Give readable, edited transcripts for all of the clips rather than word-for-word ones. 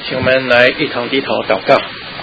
请我们来一同低头祷告。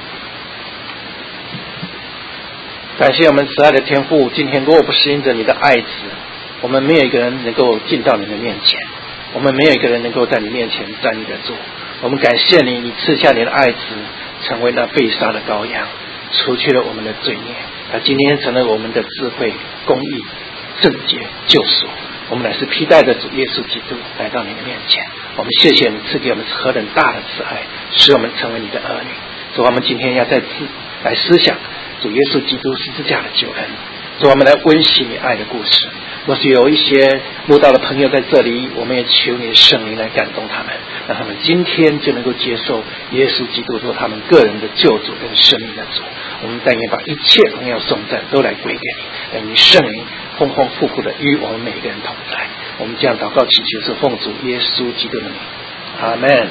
感谢我们慈爱的天父，今天如果不是因着你的爱子，我们没有一个人能够进到你的面前，我们没有一个人能够在你面前站立得住。我们感谢你，你赐下你的爱子，成为那被杀的羔羊，除去了我们的罪孽。他今天成了我们的智慧、公义、圣洁、救赎。我们乃是披戴着主耶稣基督来到你的面前。我们谢谢你赐给我们何等大的慈爱，使我们成为你的儿女。所以我们今天要再次来思想主耶稣基督十字架的救恩，所以我们来温习你爱的故事。若是有一些慕道的朋友在这里，我们也求你的圣灵来感动他们，让他们今天就能够接受耶稣基督做他们个人的救主跟生命的主。我们但愿把一切荣耀颂赞都来归给你，让你圣灵丰丰富富的与我们每一个人同在。我们这样祷告祈求是奉主耶稣基督的名，阿们。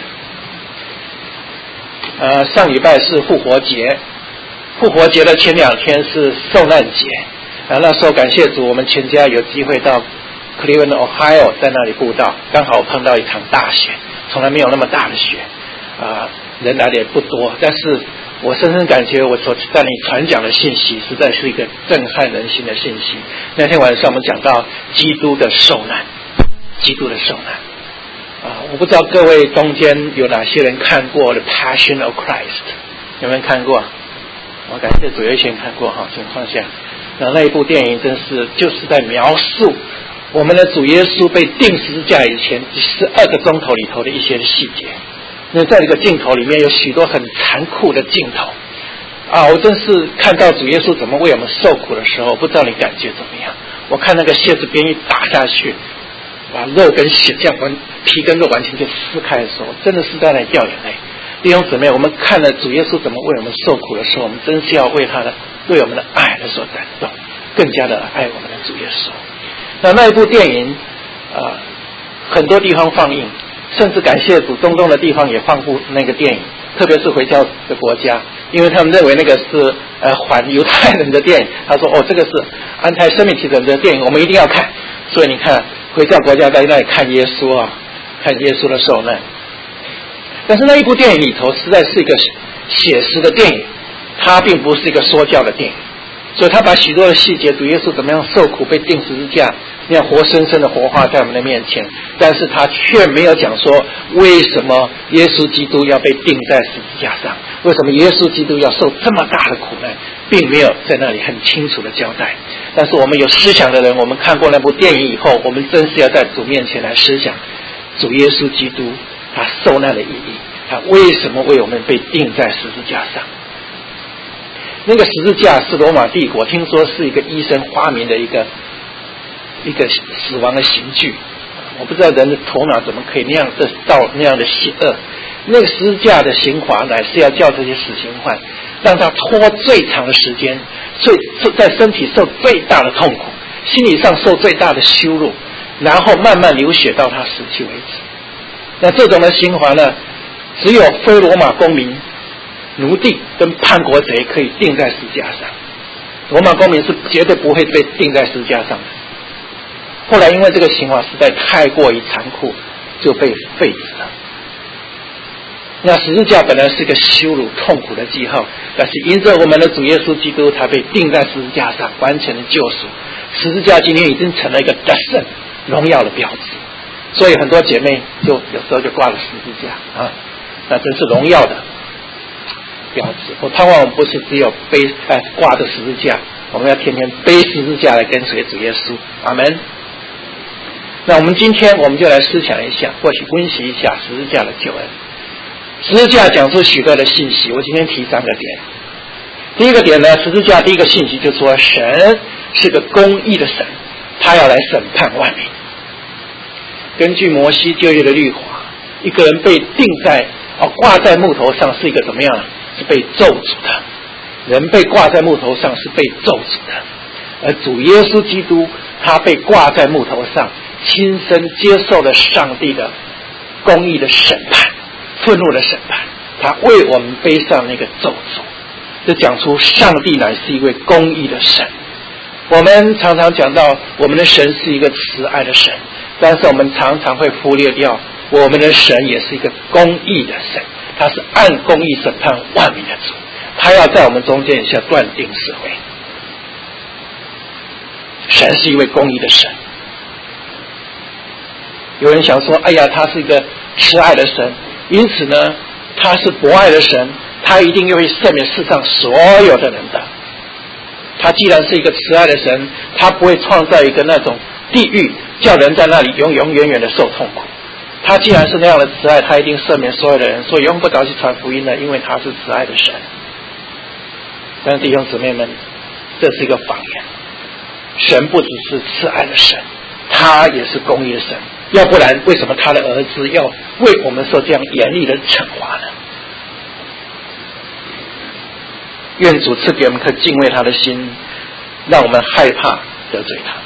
上礼拜是复活节，复活节的前2天是受难节。那时候感谢主，我们全家有机会到 Cleveland Ohio 在那里布道，刚好碰到一场大雪，从来没有那么大的雪，人来的也不多，但是我深深感觉我所在你传讲的信息实在是一个震撼人心的信息。那天晚上我们讲到基督的受难，基督的受难。我不知道各位中间有哪些人看过 The Passion of Christ， 有没有看过？我感谢主，有一些人看过哈，请放下。那一部电影真是就是在描述我们的主耶稣被钉十字架以前12个钟头里头的一些细节。那在这个镜头里面有许多很残酷的镜头我真是看到主耶稣怎么为我们受苦的时候，不知道你感觉怎么样。我看那个蝎子鞭一打下去，把肉跟血这样皮跟肉完全就撕开的时候，真的是在那里掉眼泪。弟兄姊妹，我们看了主耶稣怎么为我们受苦的时候，我们真是要为他的对我们的爱的所感动，更加的爱我们的主耶稣。那一部电影很多地方放映，甚至感谢主，中东的地方也放布那个电影，特别是回教的国家，因为他们认为那个是反犹太人的电影。他说这个是anti-Semitism的电影，我们一定要看。所以你看回教国家在那里看耶稣看耶稣的受难。但是那一部电影里头实在是一个写实的电影，它并不是一个说教的电影，所以他把许多的细节，主耶稣怎么样受苦被钉十字架，那样活生生的活化在我们的面前，但是他却没有讲说为什么耶稣基督要被钉在十字架上，为什么耶稣基督要受这么大的苦难，并没有在那里很清楚的交代。但是我们有思想的人，我们看过那部电影以后，我们真是要在主面前来思想主耶稣基督他受难的意义，他为什么为我们被钉在十字架上。那个十字架是罗马帝国听说是一个医生发明的一个死亡的刑具，我不知道人的头脑怎么可以那样的到那样的邪恶。那个十字架的刑罚乃是要叫这些死刑犯让他拖最长的时间，在身体受最大的痛苦，心理上受最大的羞辱，然后慢慢流血到他死去为止。那这种的刑罚呢，只有非罗马公民、奴隶跟叛国贼可以钉在十字架上，罗马公民是绝对不会被钉在十字架上的。后来因为这个刑罚实在太过于残酷，就被废止了。那十字架本来是个羞辱痛苦的记号，但是因着我们的主耶稣基督他被钉在十字架上，完全的救赎，十字架今天已经成了一个得胜荣耀的标志。所以很多姐妹就有时候就挂了十字架那真是荣耀的标志。我盼望我们不是只有挂着十字架，我们要天天背十字架来跟随主耶稣。阿们。那我们今天我们就来思想一下，或许温习一下十字架的救恩。十字架讲出许多的信息，我今天提3个点。第一个点呢，十字架第一个信息就是说神是个公义的神，他要来审判万民。根据摩西旧约的律法，一个人被钉在挂在木头上是一个怎么样？是被咒诅的。人被挂在木头上是被咒诅的，而主耶稣基督他被挂在木头上，亲身接受了上帝的公义的审判，愤怒的审判，他为我们背上那个咒诅。这讲出上帝乃是一位公义的神。我们常常讲到我们的神是一个慈爱的神，但是我们常常会忽略掉我们的神也是一个公义的神， 他是按公义审判万民的主，他要在我们中间下断定是非。神是一位公义的神。有人想说，哎呀，他是一个慈爱的神，因此呢他是博爱的神，他一定又会赦免世上所有的人的。他既然是一个慈爱的神，他不会创造一个那种地狱，叫人在那里永永远远的受痛苦。他既然是那样的慈爱，他一定赦免所有的人，所以用不着去传福音的，因为他是慈爱的神。但是弟兄姊妹们，这是一个谎言。神不只是慈爱的神，他也是公义的神，要不然为什么他的儿子要为我们受这样严厉的惩罚呢？愿主赐给我们颗敬畏他的心，让我们害怕得罪他。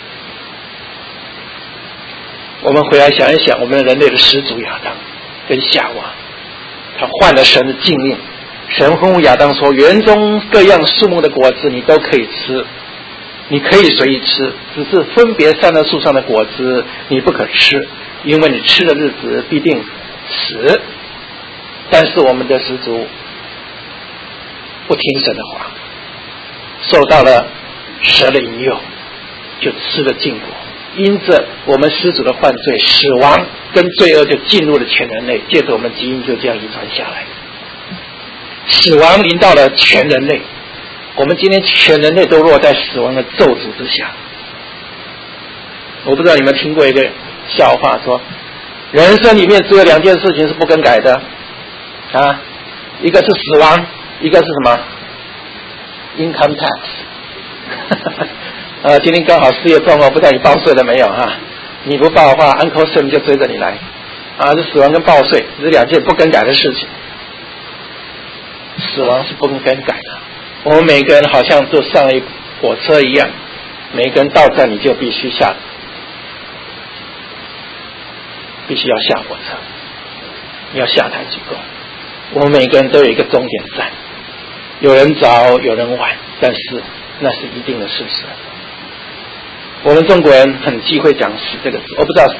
我们回来想一想，我们人类的始祖亚当跟夏娃，他犯了神的禁令。神吩咐亚当说，园中各样树木的果子你都可以吃，你可以随意吃，只是分别善恶树上的果子你不可吃，因为你吃的日子必定死。但是我们的始祖不听神的话，受到了蛇的引诱，就吃了禁果。因着我们始祖的犯罪，死亡跟罪恶就进入了全人类，借着我们基因就这样遗传下来。死亡临到了全人类，我们今天全人类都落在死亡的咒诅之下。我不知道你们听过一个笑话，说人生里面只有2件事情是不更改的啊，一个是死亡，一个是什么 income tax 今天刚好4月中不知道你报税了没有啊？你不报的话 Uncle Sam 就追着你来啊！这死亡跟报税这2件不更改的事情。死亡是不更改的，我们每个人好像就上了一火车一样，每个人到站你就必须要下火车，你要下台鞠躬。我们每个人都有一个终点站，有人早有人晚，但是那是一定的事实。我们中国人很忌讳讲死这个字，我不知道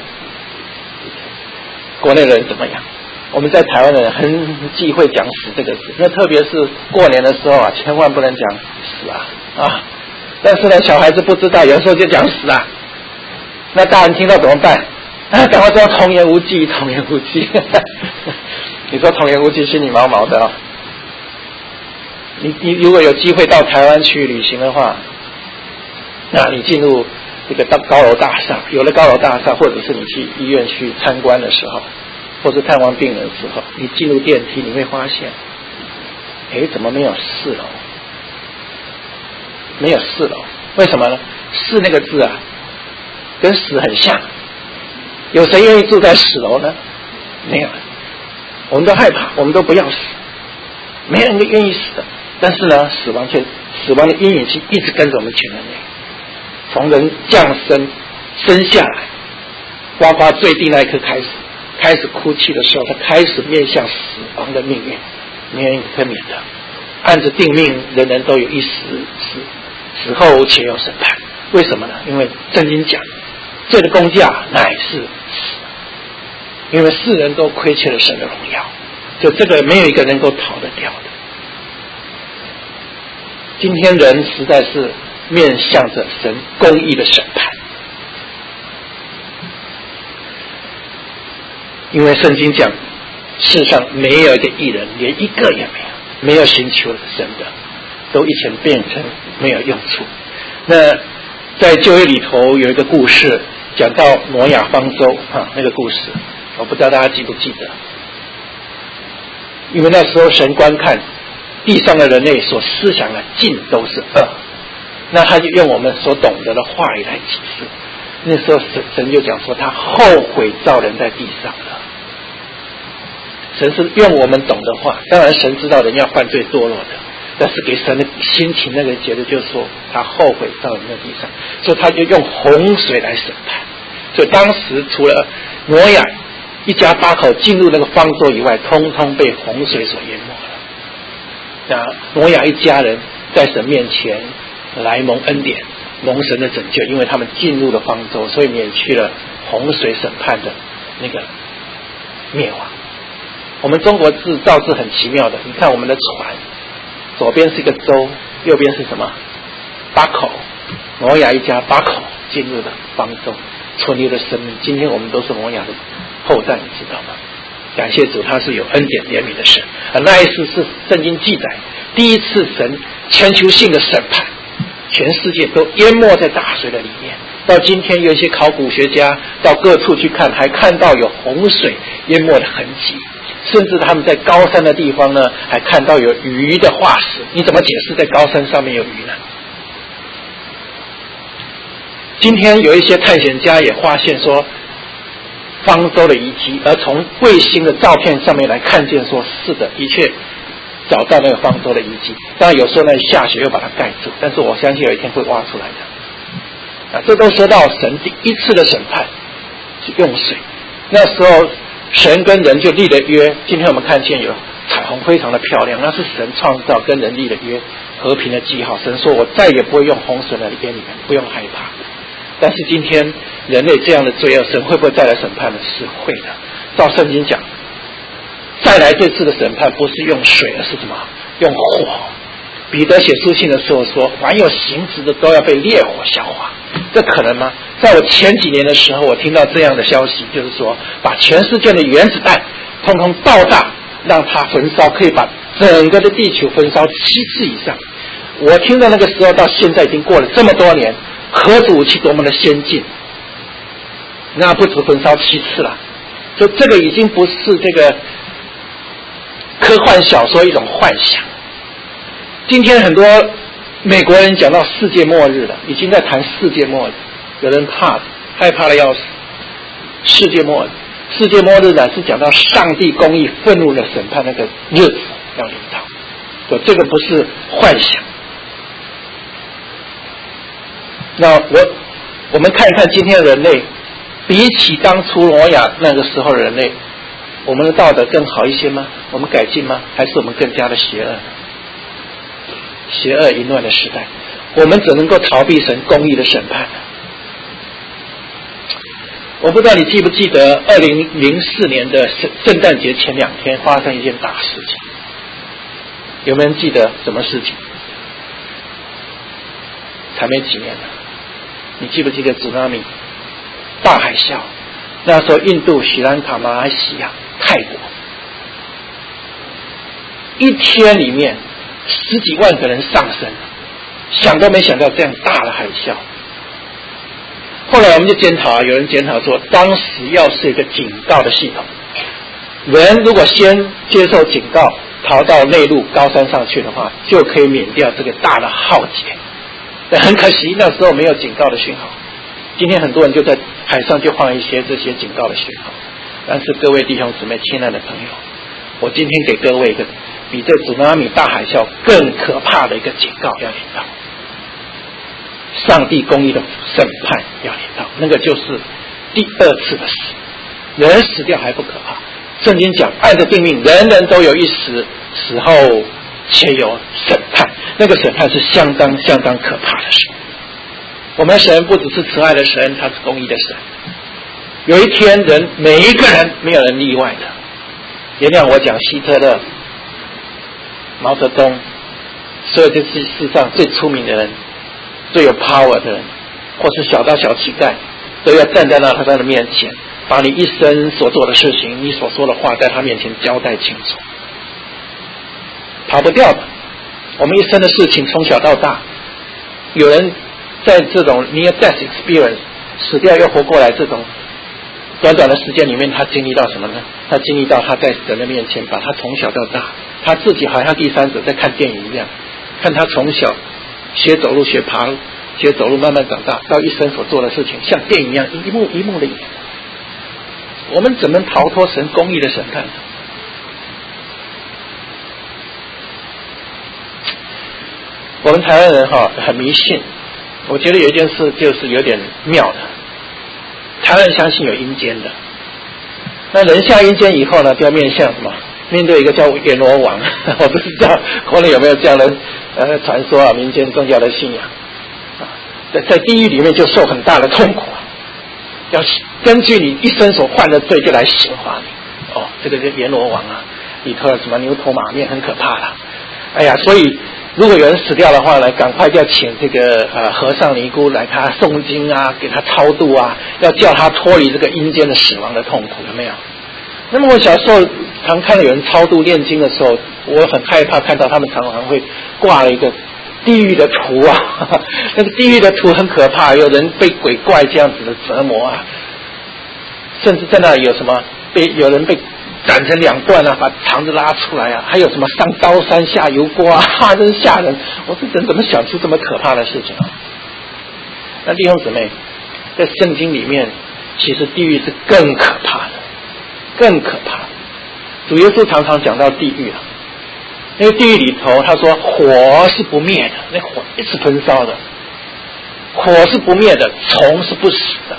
国内的人怎么样。我们在台湾的人很忌讳讲死这个字，那特别是过年的时候啊，千万不能讲死啊！但是呢，小孩子不知道，有时候就讲死啊。那大人听到怎么办？赶快说童言无忌，童言无忌。你说童言无忌，心里毛毛的啊。你如果有机会到台湾去旅行的话，那你进入这个高楼大厦，有了高楼大厦，或者是你去医院去参观的时候，或是探望病人的时候，你进入电梯，你会发现，怎么没有4楼？没有4楼，为什么呢？4那个字啊，跟死很像。有谁愿意住在10楼呢？没有，我们都害怕，我们都不要死，没人愿意死的。但是呢，死亡的阴影一直跟着我们全人类，从人降生下来，呱呱坠地那一刻开始哭泣的时候，他开始面向死亡的命运，没人可免的。按着定命，人人都有一死后且有审判。为什么呢？因为圣经讲，罪的工价乃是死，因为世人都亏欠了神的荣耀，就这个没有一个能够逃得掉的。今天人实在是面向着神公义的审判，因为圣经讲，世上没有一个义人，连一个也没有寻求神的，都一全变成没有用处。那在旧约里头有一个故事，讲到挪亚方舟那个故事，我不知道大家记不记得。因为那时候神观看地上的人类所思想的尽都是恶，那他就用我们所懂得的话语来启示。那时候神就讲说，他后悔造人在地上了。神是用我们懂的话，当然神知道人要犯罪堕落的，但是给神的心情那个解释就是说，他后悔造人在地上，所以他就用洪水来审判。所以当时除了挪亚一家8口进入那个方舟以外，通通被洪水所淹没了。那挪亚一家人在神面前来蒙恩典，蒙神的拯救，因为他们进入了方舟，所以免去了洪水审判的那个灭亡。 我们中国字造字很奇妙的，你看我们的船，左边是一个舟，右边是什么？8口，挪亚一家8口进入了方舟，存留了生命。今天我们都是挪亚的后代，你知道吗？感谢主，他是有恩典怜悯的神。那一次是圣经记载第一次神全球性的审判，全世界都淹没在大水的里面。到今天有一些考古学家到各处去看，还看到有洪水淹没的痕迹，甚至他们在高山的地方呢，还看到有鱼的化石。你怎么解释在高山上面有鱼呢？今天有一些探险家也发现说方舟的遗迹，而从卫星的照片上面来看见说是的，的确找到那个方舟的遗迹。当然有时候呢下雪又把它盖住，但是我相信有一天会挖出来的。这都说到神第一次的审判是用水。那时候神跟人就立了约，今天我们看见有彩虹非常的漂亮，那是神创造跟人立的约，和平的记号。神说我再也不会用洪水来淹你们，不用害怕。但是今天人类这样的罪恶，神会不会再来审判呢？是会的。照圣经讲，再来这次的审判不是用水，而是什么？用火。彼得写书信的时候说，凡有形质的都要被烈火消化。这可能吗？在我前几年的时候，我听到这样的消息，就是说把全世界的原子弹通通爆炸，让它焚烧，可以把整个的地球焚烧7次以上。我听到那个时候到现在已经过了这么多年，核子武器多么的先进，那不止焚烧7次了。就这个已经不是这个科幻小说一种幻想。今天很多美国人讲到世界末日了，已经在谈世界末日，有人害怕的要死。世界末日，世界末日呢是讲到上帝公义愤怒的审判那个日子要临到，所以这个不是幻想。那我们看一看今天的人类，比起当初挪亚那个时候的人类，我们的道德更好一些吗？我们改进吗？还是我们更加的邪恶？邪恶淫乱的时代，我们只能够逃避神公义的审判。我不知道你记不记得2004年的圣诞节前2天发生一件大事情，有没有人记得什么事情？才没几年了，你记不记得祖拉米大海啸？那时候印度、斯里兰卡、马来西亚、泰国，一天里面10几万个人丧生，想都没想到这样大的海啸。后来我们就检讨有人检讨说，当时要是一个警告的系统，人如果先接受警告，逃到内陆高山上去的话，就可以免掉这个大的浩劫。但很可惜，那时候没有警告的讯号。今天很多人就在海上就放一些这些警告的讯号。但是各位弟兄姊妹、亲爱的朋友，我今天给各位一个比这祖拉米大海啸更可怕的一个警告要临到。上帝公义的审判要临到，那个就是第2次的死。人死掉还不可怕，圣经讲按着定命，人人都有一死，死后且有审判。那个审判是相当可怕的事。我们神不只是慈爱的神，他是公义的神。有一天人每一个人没有人例外的，原谅我讲希特勒、毛泽东，所有这世上最出名的人，最有 power 的人，或是小到小乞丐，都要站在他的面前，把你一生所做的事情，你所说的话，在他面前交代清楚，跑不掉的。我们一生的事情从小到大，有人在这种 near death experience 死掉又活过来，这种短短的时间里面，他经历到什么呢？他经历到他在神的面前，把他从小到大，他自己好像第三者在看电影一样，看他从小学走路、学爬、学走路，慢慢长大，到一生所做的事情，像电影一样一幕一幕的演。我们怎么逃脱神公义的审判呢？我们台湾人很迷信，我觉得有一件事就是有点妙的。台湾人相信有阴间的，那人下阴间以后呢，就要面向什么？面对一个叫阎罗王。我不知道国内有没有这样的传说啊，民间宗教的信仰啊，在地狱里面就受很大的痛苦，要根据你一生所犯的罪就来刑罚你。这个是阎罗王啊。 里头有什么牛头马面，很可怕的。哎呀，所以如果有人死掉的话呢，赶快就要请这个和尚尼姑来他诵经啊，给他超度啊，要叫他脱离这个阴间的死亡的痛苦，有没有？那么我小时候常看到有人超度念经的时候，我很害怕看到他们常常会挂了一个地狱的图啊，那个地狱的图很可怕，有人被鬼怪这样子的折磨啊，甚至在那里有什么有人被斩成2段啊，把肠子拉出来啊，还有什么上刀山下油锅啊，真是吓人！我这人怎么想出这么可怕的事情啊？那弟兄姊妹，在圣经里面，其实地狱是更可怕的，更可怕的。主耶稣常常讲到地狱啊，因为地狱里头他说火是不灭的，那火一直焚烧的，火是不灭的，虫是不死的，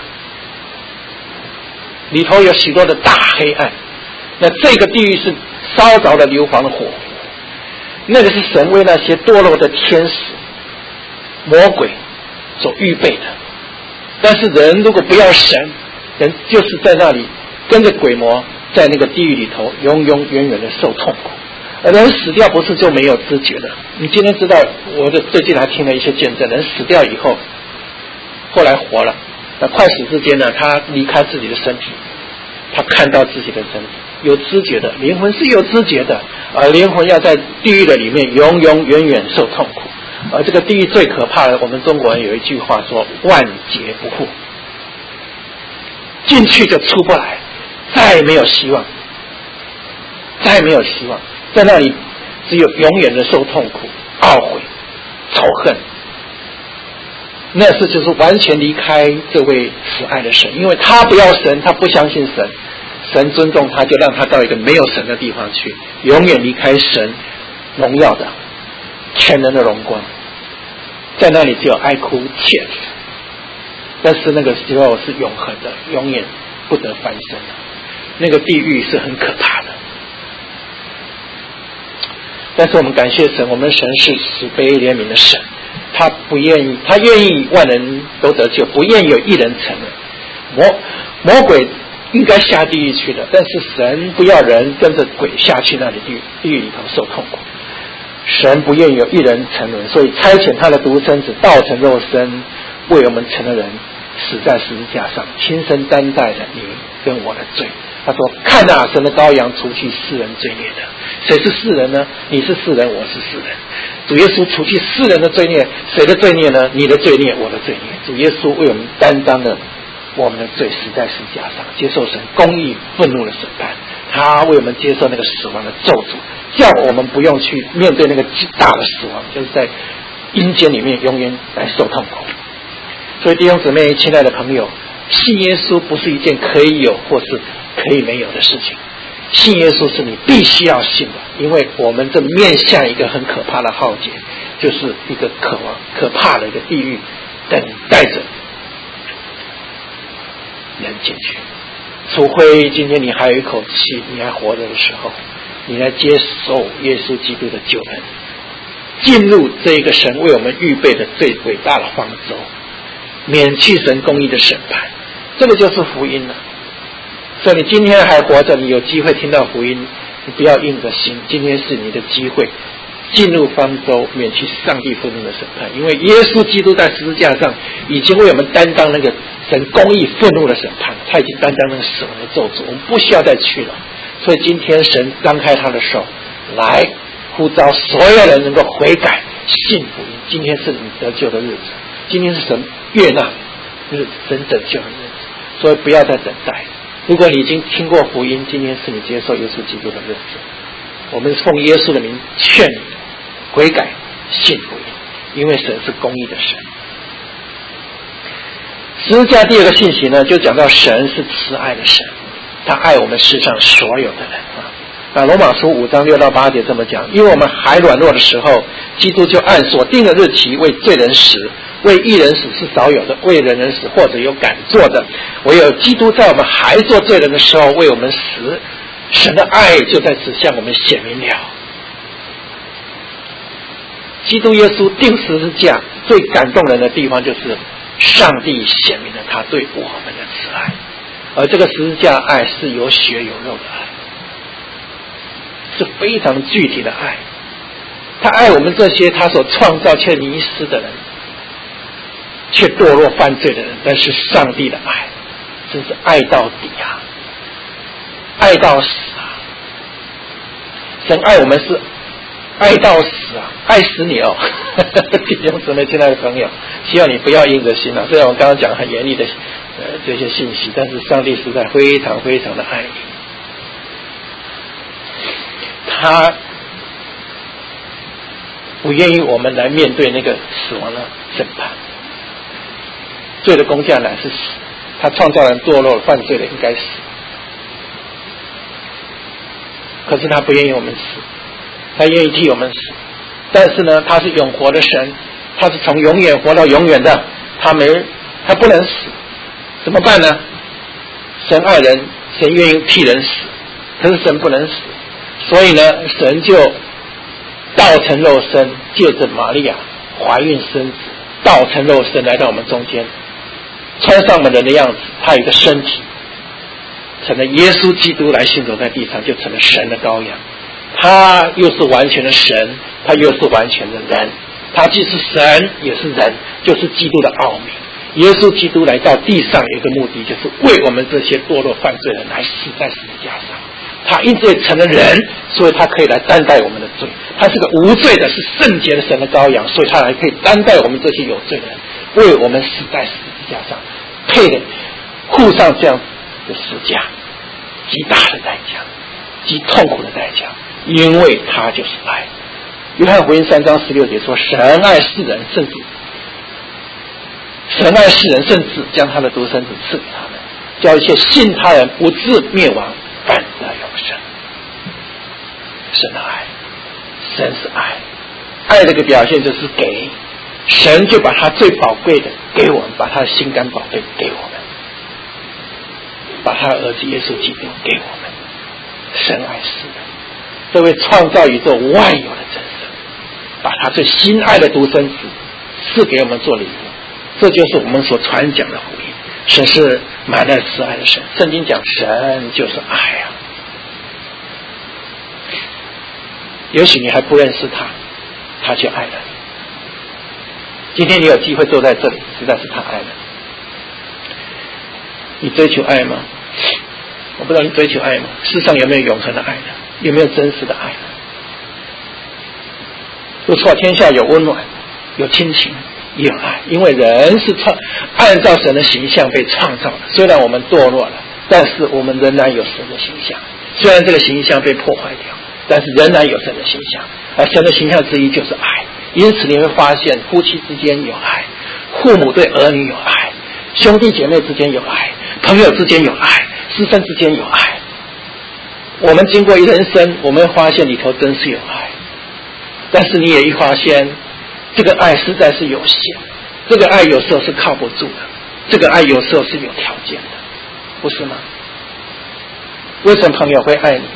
里头有许多的大黑暗。那这个地狱是烧着的硫磺的火，那个是神为那些堕落的天使魔鬼所预备的。但是人如果不要神，人就是在那里跟着鬼魔在那个地狱里头永永远远的受痛苦。而人死掉不是就没有知觉的。你今天知道，我最近还听了一些见证，人死掉以后后来活了，那快死之间呢，他离开自己的身体，他看到自己的身体，有知觉的，灵魂是有知觉的，而灵魂要在地狱的里面永永远远受痛苦。而这个地狱最可怕的，我们中国人有一句话说万劫不复，进去就出不来，再没有希望，再没有希望，在那里只有永远的受痛苦、懊悔、仇恨。那是就是完全离开这位慈爱的神，因为他不要神，他不相信神，神尊重他，就让他到一个没有神的地方去，永远离开神荣耀的全能的荣光，在那里只有哀哭切齿。但是那个时候是永恒的，永远不得翻身的，那个地狱是很可怕的。但是我们感谢神，我们神是慈悲怜悯的神，他不愿意，他愿意万人都得救，不愿意有一人沉沦。魔鬼应该下地狱去的，但是神不要人跟着鬼下去那里地狱里头受痛苦。神不愿意有一人沉沦，所以差遣他的独生子道成肉身，为我们成了人，死在十字架上，亲身担待了你跟我的罪。他说：“看啊，神的羔羊除去世人罪孽的。谁是世人呢？你是世人，我是世人。主耶稣除去世人的罪孽，谁的罪孽呢？你的罪孽，我的罪孽。主耶稣为我们担当了我们的罪，死在十字架上，接受神公义愤怒的审判。他为我们接受那个死亡的咒诅，叫我们不用去面对那个极大的死亡，就是在阴间里面永远来受痛苦。所以弟兄姊妹，亲爱的朋友，信耶稣不是一件可以有或是可以没有的事情，信耶稣是你必须要信的，因为我们正面向一个很可怕的浩劫，就是一个可怕的一个地狱，等待着人进去。除非今天你还有一口气，你还活着的时候，你来接受耶稣基督的救恩，进入这个神为我们预备的最伟大的方舟，免去神公义的审判，这个就是福音了。所以你今天还活着，你有机会听到福音，你不要硬着心，今天是你的机会，进入方舟，免去上帝愤怒的审判。因为耶稣基督在十字架上已经为我们担当那个神公义愤怒的审判，他已经担当那个死亡的咒诅，我们不需要再去了。所以今天神张开他的手来呼召所有人能够悔改信福音。今天是你得救的日子，今天是神悦纳日子，神拯救的日子，所以不要再等待。如果你已经听过福音，今天是你接受耶稣基督的日子。我们奉耶稣的名劝你悔改信福音，因为神是公义的神。十字架第二个信息呢，就讲到神是慈爱的神，他爱我们世上所有的人啊。罗马书5章6到8节这么讲：因为我们还软弱的时候，基督就按所定的日期为罪人死，为义人死是少有的，为人人死或者有敢做的，唯有基督在我们还做罪人的时候为我们死，神的爱就在此向我们显明了。基督耶稣钉十字架最感动人的地方，就是上帝显明了他对我们的慈爱，而这个十字架爱是有血有肉的爱。 是非常具体的爱。他爱我们这些他所创造却迷失的人，却堕落犯罪的人，但是上帝的爱真是爱到底啊，爱到死啊！神爱我们是爱到死啊，爱死你哦！弟兄姊妹，亲爱的朋友，希望你不要硬着心啊。虽然我刚刚讲很严厉的这些信息，但是上帝实在非常非常的爱你。他不愿意我们来面对那个死亡的审判，罪的工价乃是死。他创造人堕落犯罪的应该死，可是他不愿意我们死，他愿意替我们死。但是呢，他是永活的神，他是从永远活到永远的，他不能死，怎么办呢？神爱人，神愿意替人死，可是神不能死，所以呢，神就道成肉身，借着玛利亚怀孕生子，道成肉身来到我们中间，穿上我们人的样子，他有一个身体，成了耶稣基督来行走在地上，就成了神的羔羊。他又是完全的神，他又是完全的人，他既是神也是人，就是基督的奥秘。耶稣基督来到地上有一个目的，就是为我们这些堕落犯罪人来死在十字架上。他因此成了人，所以他可以来担待我们的罪。他是个无罪的，是圣洁的神的羔羊，所以他还可以担待我们这些有罪的人，为我们死在十字架上，配的付上这样的十架，极大的代价，极痛苦的代价，因为他就是爱。约翰福音3章16节说：神爱世人，甚至将他的独生子赐给他们，叫一切信他人不至灭亡，反得永生。神的爱，神是爱，爱这个表现就是给，神就把他最宝贵的给我们，把他的心肝宝贝给我们，把他的儿子耶稣基督给我们。神爱世人，这位创造宇宙万有的真神，把他最心爱的独生子赐给我们做礼物，这就是我们所传讲的福音。神是满了慈爱的神，圣经讲神就是爱啊。也许你还不认识他，他却爱了你。今天你有机会坐在这里，实在是他爱了你。你追求爱吗？我不知道你追求爱吗？世上有没有永恒的爱呢？有没有真实的爱呢？不错，天下有温暖，有亲情，也有爱，因为人是按照神的形象被创造的。虽然我们堕落了，但是我们仍然有神的形象。虽然这个形象被破坏掉，但是仍然有神的形象。而神的形象之一就是爱。因此你会发现，夫妻之间有爱，父母对儿女有爱，兄弟姐妹之间有爱，朋友之间有爱，师生之间有爱。我们经过一人生，我们发现里头真是有爱，但是你也会发现这个爱实在是有限，这个爱有时候是靠不住的，这个爱有时候是有条件的，不是吗？为什么朋友会爱你？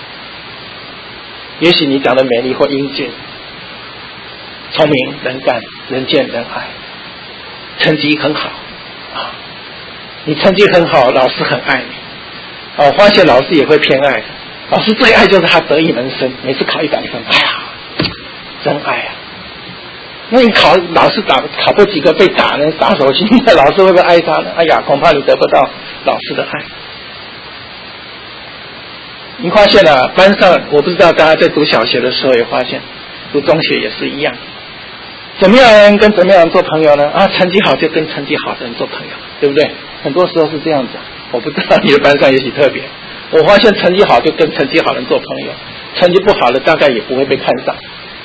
也许你长得美丽或英俊，聪明能干，人见人爱，成绩很好啊，你成绩很好，老师很爱你啊，我发现老师也会偏爱的，老师最爱就是他得意门生，每次考100分，哎呀，真爱啊！那你老师考不及格被打呢，打手心，那老师会不会爱他呢？哎呀，恐怕你得不到老师的爱。你发现了班上，我不知道大家在读小学的时候也发现，读中学也是一样，怎么样人跟怎么样人做朋友呢？啊，成绩好就跟成绩好的人做朋友，对不对？很多时候是这样子。我不知道你的班上也许特别，我发现成绩好就跟成绩好的人做朋友，成绩不好的大概也不会被看上。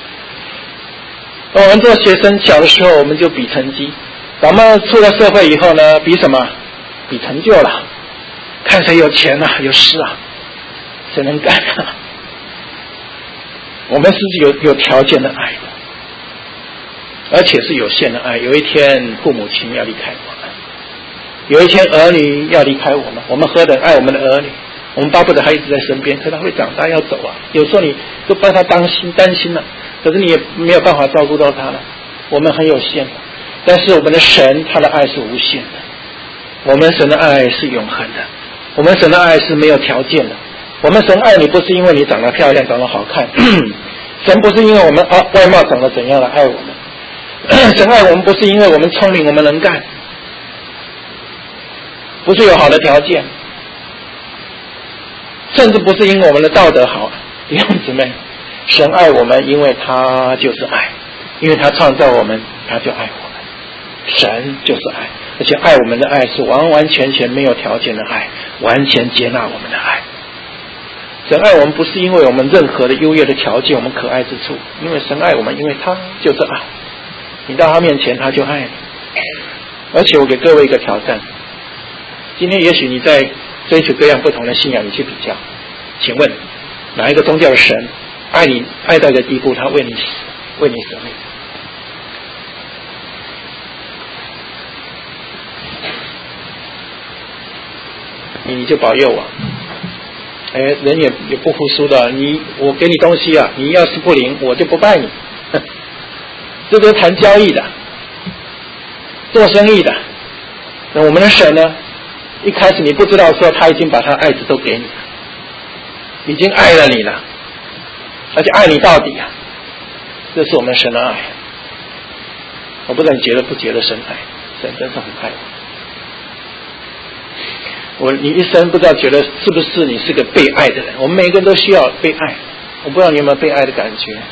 我们做学生小的时候，我们就比成绩，咱们出了社会以后呢，比什么？比成就了，看谁有钱啊，有势啊，谁能干啊。我们是有条件的爱的，而且是有限的爱。有一天父母亲要离开我们，有一天儿女要离开我们，我们何等爱我们的儿女，我们巴不得他一直在身边，可是他会长大要走啊，有时候你都帮他担心了，可是你也没有办法照顾到他了。我们很有限的，但是我们的神他的爱是无限的，我们神的爱是永恒的，我们神的爱是没有条件的， 我们神爱你不是因为你长得漂亮长得好看神不是因为我们外貌长得怎样来爱我们神爱我们不是因为我们聪明我们能干，不是有好的条件，甚至不是因为我们的道德好。弟兄姊妹，神爱我们因为他就是爱，因为他创造我们他就爱我们，神就是爱，而且爱我们的爱是完完全全没有条件的爱，完全接纳我们的爱。神爱我们不是因为我们任何的优越的条件我们可爱之处，因为神爱我们因为他就是爱，你到他面前他就爱你。而且我给各位一个挑战，今天也许你在追求各样不同的信仰，你去比较，请问哪一个宗教的神爱你爱到一个地步他为你死为你舍命？你就保佑我，人也不服输的，我给你东西啊，你要是不灵我就不拜你这都谈交易的，做生意的。那我们的神呢，一开始你不知道说他已经把他爱子都给你了，已经爱了你了，而且爱你到底啊，这是我们神的爱。我不知道你觉得不觉得神爱，神真是很爱我。你一生不知道觉得是不是你是个被爱的人，我们每个人都需要被爱。我不知道你有没有被爱的感觉，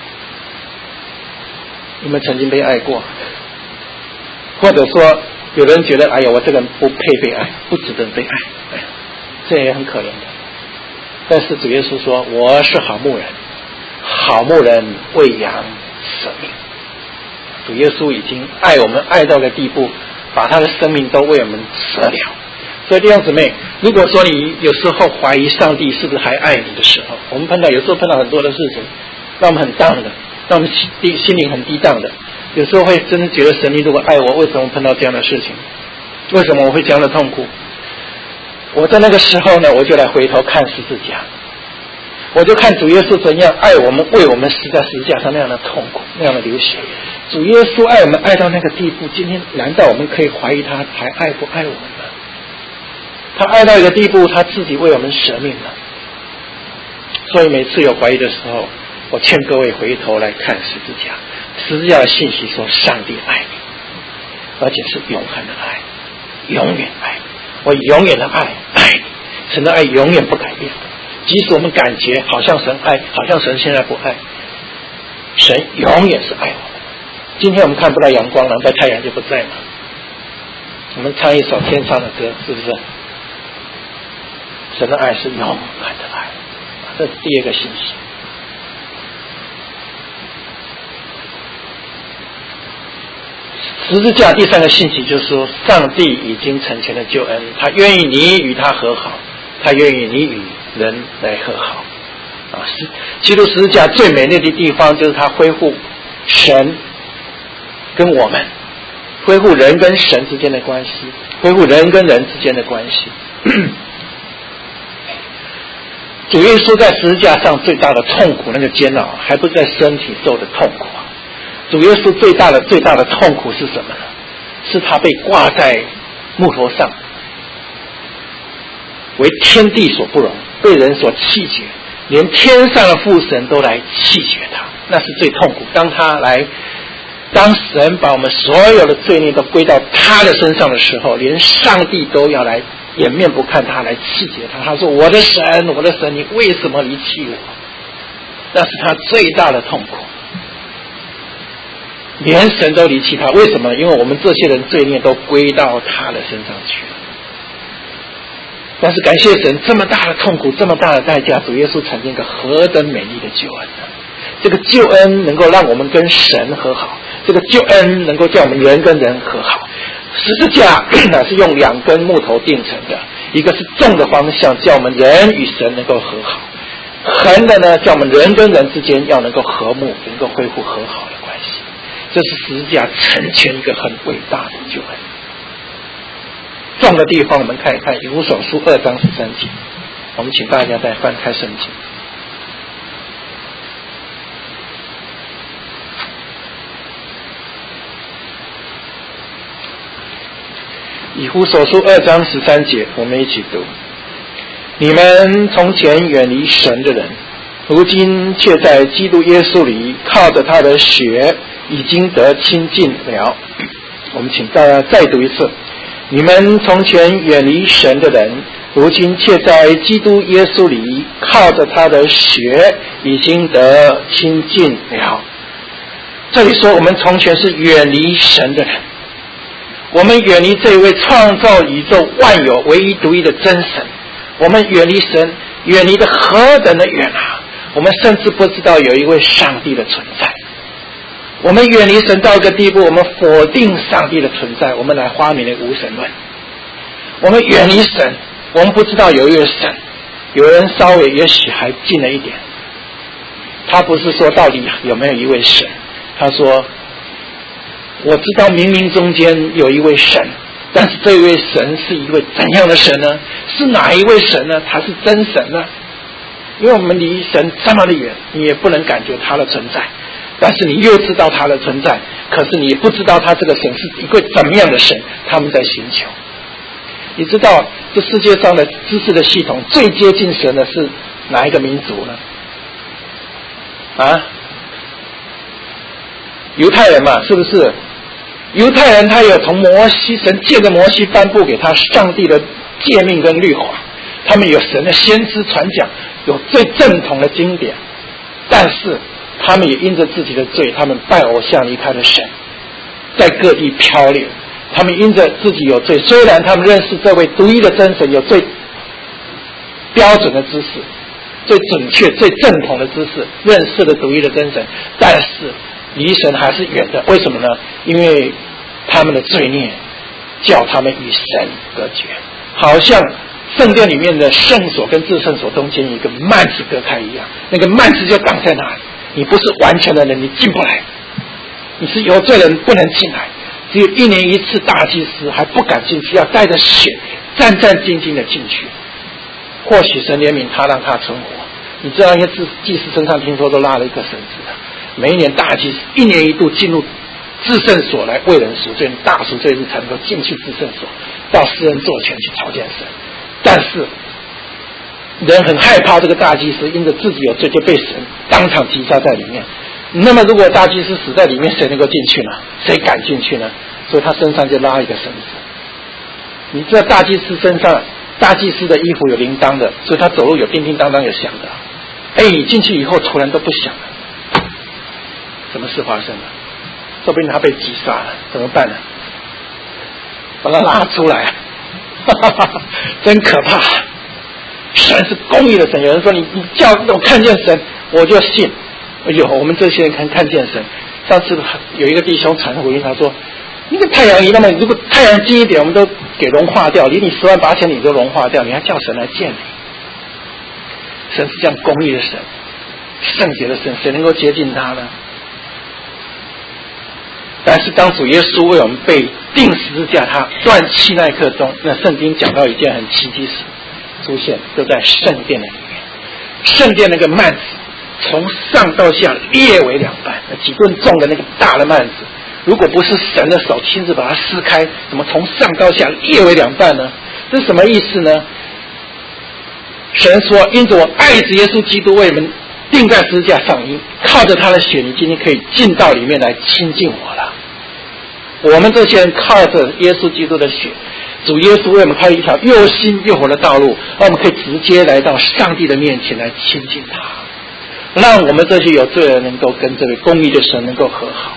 有没有曾经被爱过？或者说有人觉得哎呀我这个人不配被爱，不值得被爱，这也很可怜的。但是主耶稣说我是好牧人，好牧人为羊舍命。主耶稣已经爱我们爱到个地步，把他的生命都为我们舍了。所以弟兄姊妹，如果说你有时候怀疑上帝是不是还爱你的时候，我们有时候碰到很多的事情让我们很荡的，让我们心灵很低荡的，有时候会真的觉得神你如果爱我，为什么碰到这样的事情，为什么我会这样的痛苦？我在那个时候呢，我就来回头看十字架，我就看主耶稣怎样爱我们，为我们死在十字架上那样的痛苦，那样的流血。主耶稣爱我们爱到那个地步，今天难道我们可以怀疑他还爱不爱我们吗？他爱到一个地步，他自己为我们舍命了。所以每次有怀疑的时候，我劝各位回头来看十字架，十字架的信息说上帝爱你，而且是永恒的爱，永远爱你，我永远的爱你，神的爱永远不改变。即使我们感觉好像神爱，好像神现在不爱，神永远是爱我们。今天我们看不到阳光了，但太阳就不在嘛。我们唱一首天上的歌，是不是？神的爱是永恒的爱，这是第二个信息。十字架第三个信息就是说，上帝已经成全了救恩，他愿意你与他和好，他愿意你与人来和好。基督十字架最美丽的地方就是他恢复神跟我们，恢复人跟神之间的关系，恢复人跟人之间的关系。主耶稣在十字架上最大的痛苦，那个煎熬还不是在身体受的痛苦啊！主耶稣最大的痛苦是什么呢？是他被挂在木头上，为天地所不容，被人所弃绝，连天上的父神都来弃绝他，那是最痛苦。当神把我们所有的罪孽都归到他的身上的时候，连上帝都要来掩面不看他，来弃绝他。他说我的神，我的神，你为什么离弃我？那是他最大的痛苦，连神都离弃他。为什么？因为我们这些人罪孽都归到他的身上去了。但是感谢神，这么大的痛苦，这么大的代价，主耶稣产生一个何等美丽的救恩呢？这个救恩能够让我们跟神和好，这个救恩能够叫我们人跟人和好。十字架是用2根木头钉成的，一个是纵的方向，叫我们人与神能够和好；横的呢，叫我们人跟人之间要能够和睦，能够恢复和好的关系。这是十字架成全一个很伟大的救恩。重的地方我们看一看以弗所书2章13节，我们请大家再翻开圣经。以弗所书2章13节，我们一起读。 你们从前远离神的人，如今却在基督耶稣里靠着他的血已经得亲近了。我们请大家再读一次。你们从前远离神的人，如今却在基督耶稣里靠着他的血已经得亲近了。这里说我们从前是远离神的人，我们远离这位创造宇宙万有唯一独一的真神，我们远离神，远离的何等的远啊！我们甚至不知道有一位上帝的存在。我们远离神到一个地步，我们否定上帝的存在，我们来发明了无神论。我们远离神，我们不知道有一位神。有人稍微也许还近了一点，他不是说到底有没有一位神，他说我知道冥冥中间有一位神，但是这位神是一位怎样的神呢？是哪一位神呢？他是真神呢？因为我们离神这么的远，你也不能感觉他的存在，但是你又知道他的存在，可是你也不知道他这个神是一个怎么样的神。他们在寻求。你知道这世界上的知识的系统最接近神的是哪一个民族呢？犹太人嘛，是不是？犹太人他有从摩西，神借着摩西颁布给他上帝的诫命跟律法，他们有神的先知传讲，有最正统的经典，但是他们也因着自己的罪，他们拜偶像离开了神，在各地飘流。他们因着自己有罪，虽然他们认识这位独一的真神，有最标准的知识，最准确最正统的知识，认识了独一的真神，但是离神还是远的。为什么呢？因为他们的罪孽叫他们与神隔绝，好像圣殿里面的圣所跟至圣所中间有一个幔子隔开一样，那个幔子就挡在那里，你不是完全的人，你进不来，你是有罪人，不能进来。只有1年1次大祭司还不敢进去，要带着血战战兢兢的进去。或许神怜悯他，让他存活。你知道那些祭司身上听说都拉了一个绳子的，每一年大祭司1年1度进入至圣所来为人赎罪，大赎罪日才能够进去至圣所，到施恩座前去朝见神。但是人很害怕这个大祭司，因着自己有罪就被神当场击杀在里面。那么如果大祭司死在里面，谁能够进去呢？谁敢进去呢？所以他身上就拉一个绳子。你知道大祭司身上，大祭司的衣服有铃铛的，所以他走路有叮叮当当有响的。进去以后突然都不响了，什么事发生了？说不定他被击杀了，怎么办呢？把他拉出来，真可怕！神是公义的神，有人说你叫我看见神，我就信。我们这些人看见神。上次有一个弟兄传福音，他说那个太阳仪，那么如果太阳近一点，我们都给融化掉，离你10万8千里都融化掉，你还叫神来见你？神是这样公义的神，圣洁的神，谁能够接近他呢？但是当主耶稣为我们被钉十字架，他断气那一刻钟，那圣经讲到一件很奇迹事出现，就在圣殿的里面。圣殿那个幔子从上到下裂为2半，几吨重的那个大的幔子，如果不是神的手亲自把它撕开，怎么从上到下裂为2半呢？这是什么意思呢？神说，因着我爱子耶稣基督为你们钉在十字架上，你靠着他的血，你今天可以进到里面来亲近我了。我们这些人靠着耶稣基督的血，主耶稣为我们开一条又新又活的道路，让我们可以直接来到上帝的面前来亲近他，让我们这些有罪的人能够跟这位公义的神能够和好。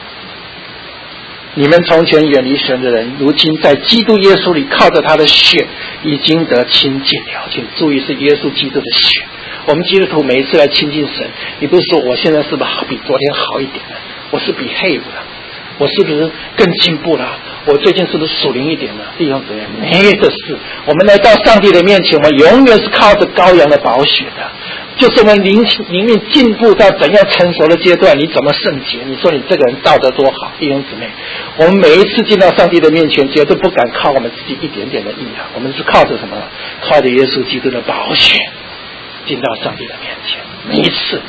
你们从前远离神的人，如今在基督耶稣里靠着他的血已经得亲近了。请注意，是耶稣基督的血。我们基督徒每一次来亲近神，你不是说我现在是不是比昨天好一点了，我是behave了，我是不是更进步了，我最近是不是属灵一点了？弟兄姊妹，没的事。我们来到上帝的面前，我们永远是靠着羔羊的宝血的，就是我们灵命进步到怎样成熟的阶段，你怎么圣洁？你说你这个人道德多好，弟兄姊妹，我们每一次进到上帝的面前，绝对不敢靠我们自己一点点的义啊，我们是靠着什么？靠着耶稣基督的宝血进到上帝的面前，每一次。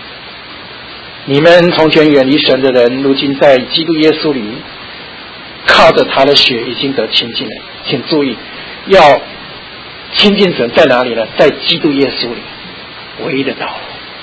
你们从前远离神的人，如今在基督耶稣里靠靠着他的血已经得亲近了。请注意，要亲近神在哪里呢？在基督耶稣里，唯一的道路，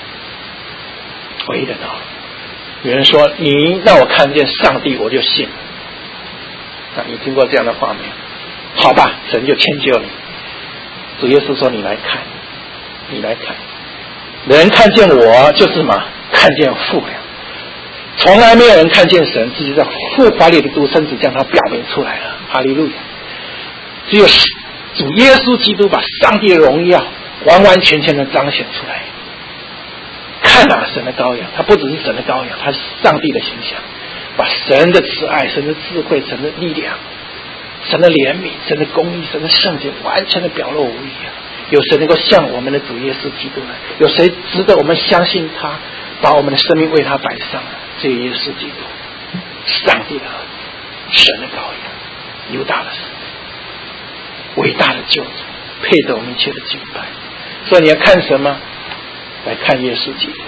唯一的道路。有人说你让我看见上帝我就信了，你听过这样的话没有？好吧，神就迁就你。主耶稣说你来看，你来看，人看见我就是什么？看见父了。从来没有人看见神，只有在父怀里的独生子将他表明出来了。哈利路亚！只有主耶稣基督把上帝的荣耀完完全全的彰显出来。看啊，神的羔羊，他不只是神的羔羊，他是上帝的形象，把神的慈爱、神的智慧、神的力量、神的怜悯、神的公义、神的圣洁完全的表露无遗啊！有谁能够像我们的主耶稣基督呢？有谁值得我们相信他，把我们的生命为他摆上呢？这耶稣基督，上帝的儿子，神的羔羊，犹大的神，伟大的救主，配得我们一切的敬拜。所以你要看什么？来看耶稣基督。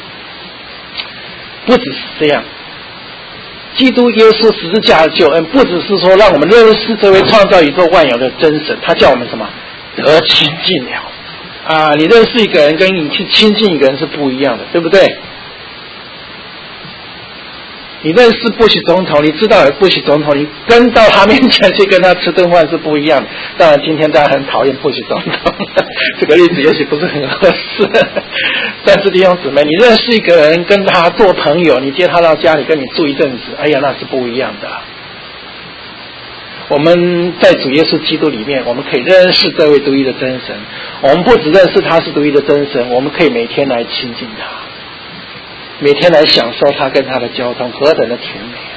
不只是这样，基督耶稣十字架的救恩，不只是说让我们认识这位创造宇宙万有的真神，他叫我们什么？得亲近了啊！你认识一个人，跟你去亲近一个人是不一样的，对不对？你认识布希总统，你知道有布希总统，你跟到他面前去跟他吃顿饭是不一样的。当然今天大家很讨厌布希总统，这个例子也许不是很合适，但是弟兄姊妹，你认识一个人，跟他做朋友，你接他到家里跟你住一阵子，哎呀，那是不一样的。我们在主耶稣基督里面，我们可以认识这位独一的真神。我们不只认识他是独一的真神，我们可以每天来亲近他，每天来享受他跟他的交通，何等的甜美啊，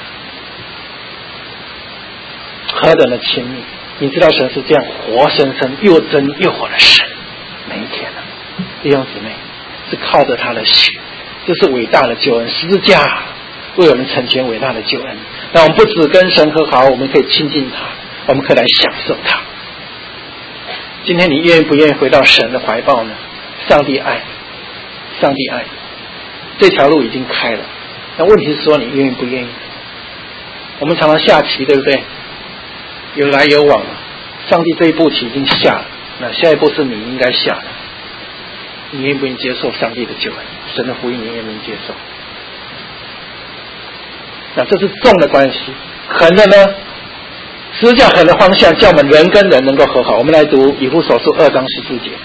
何等的亲密。你知道神是这样活生生又真又活的神，每一天弟兄姊妹，是靠着他的血，这是伟大的救恩，十字架为我们成全伟大的救恩。那我们不只跟神和好，我们可以亲近他，我们可以来享受他。今天你愿意不愿意回到神的怀抱呢？上帝爱，上帝爱，这条路已经开了，那问题是说你愿意不愿意？我们常常下棋，对不对？有来有往，上帝这一步棋已经下了，那下一步是你应该下的。你愿不愿意接受上帝的救恩？神的福音你愿不愿意接受？那这是重的关系，横的呢？十字架横的方向叫我们人跟人能够和好。我们来读以弗所书2章14节。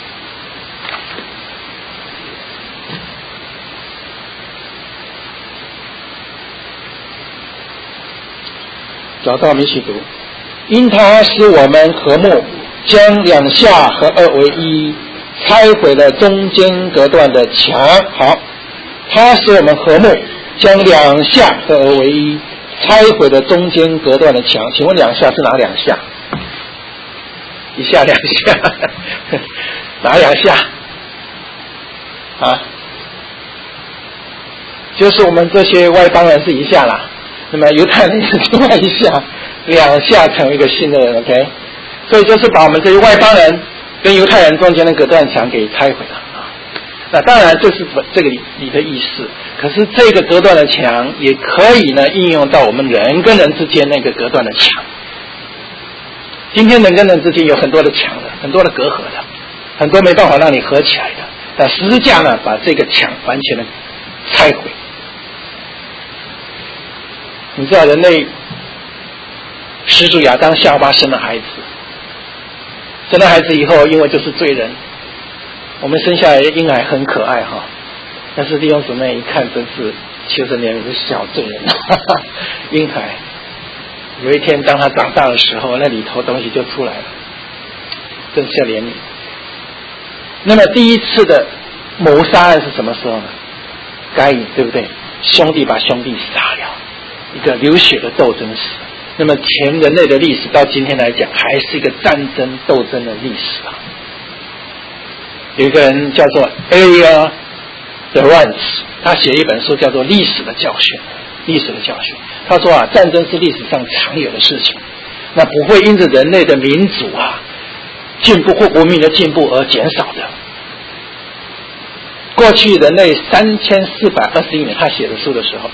找到我们一起读。因他使我们和睦，将两下合二为一，拆毁了中间隔断的墙。好，他使我们和睦，将两下合而为一，拆毁了中间隔断的墙。请问两下是哪两下？一下两下，哪两下？啊，就是我们这些外邦人是一下啦，那么犹太人是另外一下，两下成为一个新的人 ，OK？ 所以就是把我们这些外邦人跟犹太人中间的隔断墙给拆毁了啊。那当然这是这个里的意思，可是这个隔断的墙也可以呢应用到我们人跟人之间那个隔断的墙。今天人跟人之间有很多的墙的，很多的隔阂的，很多没办法让你合起来的。但十字架呢，把这个墙完全的拆毁。你知道人类始祖亚当夏娃生了孩子，生了孩子以后，因为就是罪人，我们生下来的婴孩很可爱哈，但是弟兄姊妹一看，真是求神怜悯的小罪人，婴孩。有一天当他长大的时候，那里头东西就出来了，真是要怜悯。那么第一次的谋杀案是什么时候呢？该隐，对不对？兄弟把兄弟杀了，一个流血的斗争史。那么全人类的历史到今天来讲，还是一个战争斗争的历史啊。有一个人叫做 Aya Durant， 他写一本书叫做《历史的教训》。历史的教训，他说啊，战争是历史上常有的事情，那不会因着人类的民主进步或文明的进步而减少的。过去人类3421年他写的书的时候，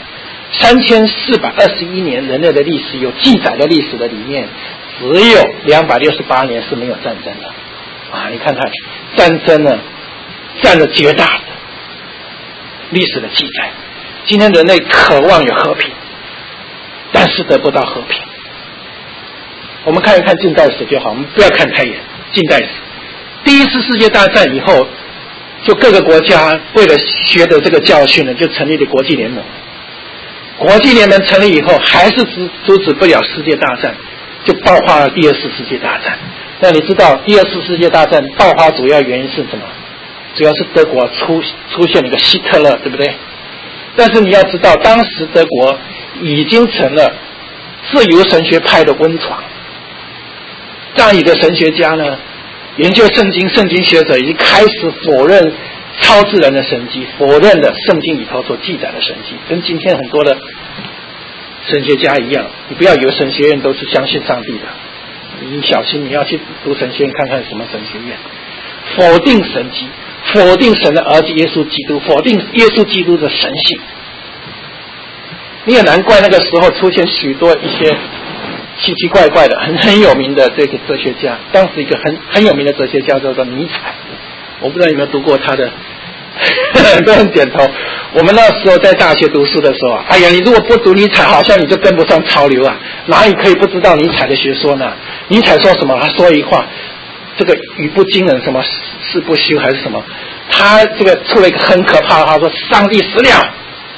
3421年人类的历史有记载的历史的里面，只有268年是没有战争的啊！你看看战争呢，占了绝大的历史的记载。今天人类渴望有和平，但是得不到和平。我们看一看近代史就好，我们不要看太远。近代史，第一次世界大战以后，就各个国家为了学的这个教训呢，就成立了国际联盟。国际联盟成立以后，还是阻止不了世界大战，就爆发了第二次世界大战。那你知道第二次世界大战爆发主要原因是什么？主要是德国出现了一个希特勒，对不对？但是你要知道，当时德国已经成了自由神学派的温床。这样一个神学家呢，研究圣经学者已经开始否认超自然的神迹，否认了圣经里头所记载的神迹，跟今天很多的神学家一样。你不要以为神学院都是相信上帝的，你小心，你要去读神学院看看什么神学院，否定神迹，否定神的儿子耶稣基督，否定耶稣基督的神性。你也难怪那个时候出现许多一些奇奇怪怪的很有名的这个哲学家。当时一个很有名的哲学家叫做尼采，我不知道有没有读过他的很多人点头。我们那时候在大学读书的时候，哎呀，你如果不读尼采，好像你就跟不上潮流啊，哪里可以不知道尼采的学说呢？尼采说什么？他说一话，这个语不惊人，什么事不休还是什么，他这个出了一个很可怕的话，说上帝死了。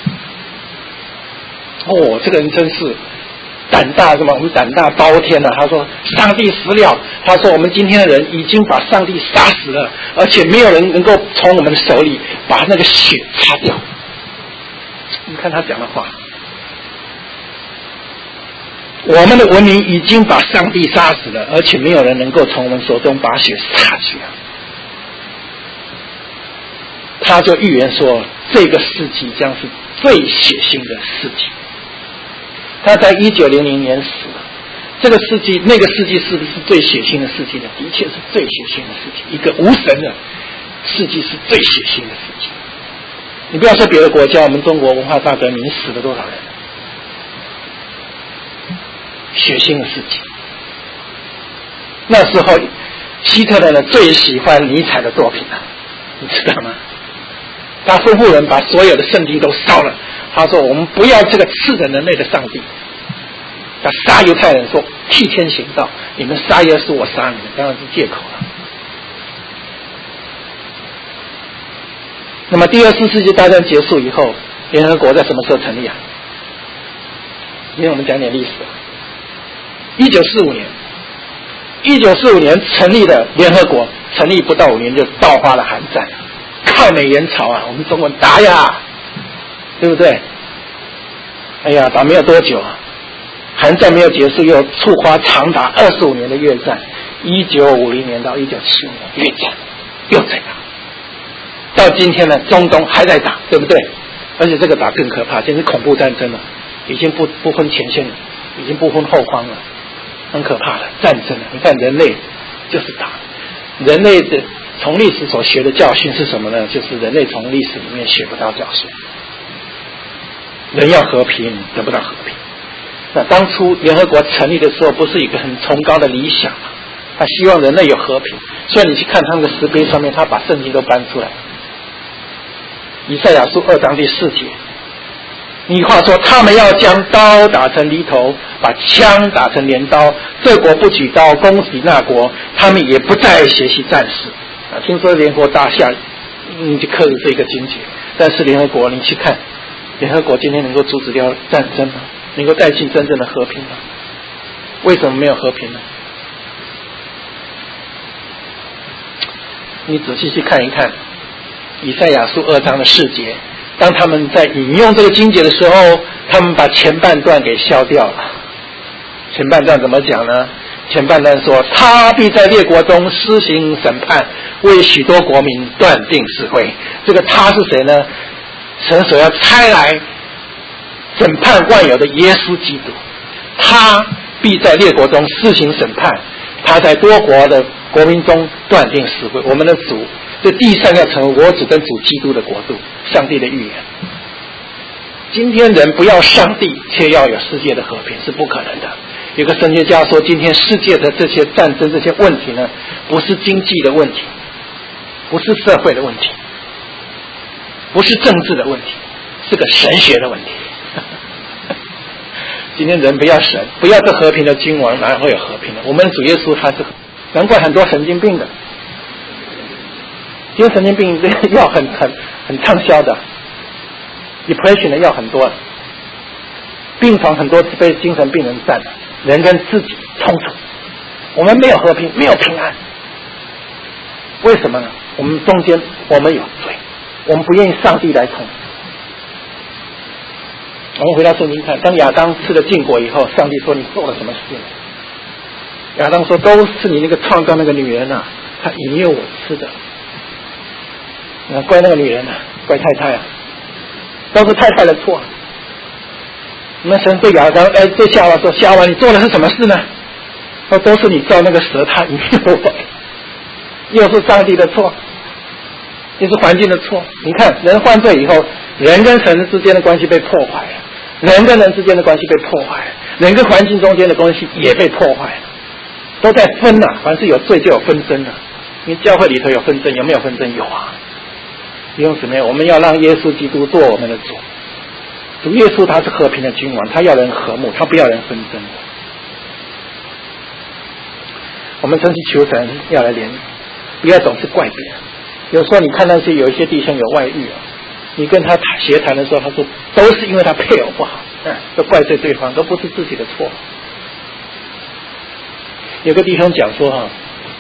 哦，这个人真是胆大，什么？我们胆大包天了。他说上帝死了，他说我们今天的人已经把上帝杀死了，而且没有人能够从我们的手里把那个血擦掉。你看他讲的话，我们的文明已经把上帝杀死了，而且没有人能够从我们手中把血擦去啊。他就预言说，这个世纪将是最血腥的世纪。他在1900年死了。这个世纪，那个世纪是不是最血腥的世纪呢？的确是最血腥的世纪。一个无神的世纪是最血腥的世纪。你不要说别的国家，我们中国文化大革命死了多少人？血腥的世纪。那时候，希特勒呢最喜欢尼采的作品了，你知道吗？他吩咐人把所有的圣经都烧了。他说我们不要这个刺人人类的上帝。他杀犹太人说替天行道，你们杀耶稣，我杀你们，当然是借口了。那么第二次世界大战结束以后，联合国在什么时候成立啊？因为我们讲点历史。1945年成立的联合国，成立不到5年就爆发了韩战，抗美援朝啊，我们中国打呀，对不对？哎呀，打没有多久啊，韩战没有结束，又触发长达25年的越战，1950年到1975年越战又在打，到今天呢，中东还在打，对不对？而且这个打更可怕，简直恐怖战争了，已经不分前线了，已经不分后方了，很可怕的战争了。你看人类就是打，人类的从历史所学的教训是什么呢？就是人类从历史里面学不到教训。人要和平，得不到和平。那当初联合国成立的时候，不是一个很崇高的理想吗？他希望人类有和平。所以你去看他们的石碑上面，他把圣经都搬出来。以赛亚书2章第4节，你话说他们要将刀打成犁头，把枪打成镰刀，这国不举刀攻击那国，他们也不再学习战士。听说联合国大厦你就刻着这个经节，但是联合国你去看，联合国今天能够阻止掉战争吗？能够带进真正的和平吗？为什么没有和平呢？你仔细去看一看以赛亚书2章的4节，当他们在引用这个经节的时候，他们把前半段给消掉了。前半段怎么讲呢？前半段说，他必在列国中施行审判，为许多国民断定是非。这个他是谁呢？神所要差来审判万有的耶稣基督，他必在列国中施行审判，他在多国的国民中断定是非。我们的主，这地上要成为我主跟主基督的国度，上帝的预言。 今天人不要上帝，却要有世界的和平，是不可能的。有个神学家说，今天世界的这些战争、这些问题呢，不是经济的问题，不是社会的问题，不是政治的问题，是个神学的问题。今天人不要神，不要这和平的君王，哪会有和平呢？我们的主耶稣他是，难怪很多神经病的，今天神经病这个药很畅销的。depression 的药很多了，病床很多被精神病人占了，人跟自己冲突，我们没有和平，没有平安。为什么呢？我们中间我们有罪，我们不愿意上帝来统治。我们回到圣经看，当亚当吃了禁果以后，上帝说：“你做了什么事呢？”亚当说：“都是你那个创造那个女人啊，她引诱我吃的。”怪那个女人啊，怪太太啊。都是太太的错。那神对亚当，对夏娃说：“夏娃，你做的是什么事呢？”说：“都是你造那个蛇，他引诱我。”又是上帝的错，又是环境的错。你看，人犯罪以后，人跟神之间的关系被破坏了，人跟人之间的关系被破坏了，人跟环境中间的关系也被破坏了，都在分啊。凡是有罪就有纷争啊。因为教会里头有纷争，有没有纷争？有啊。弟兄姊妹，我们要让耶稣基督做我们的主。主耶稣他是和平的君王，他要人和睦，他不要人纷争。我们真是求神要来怜悯，不要总是怪别人。有时候你看那些有一些弟兄有外遇啊，你跟他协谈的时候，他说都是因为他配偶不好，都怪罪对方，都不是自己的错。有个弟兄讲说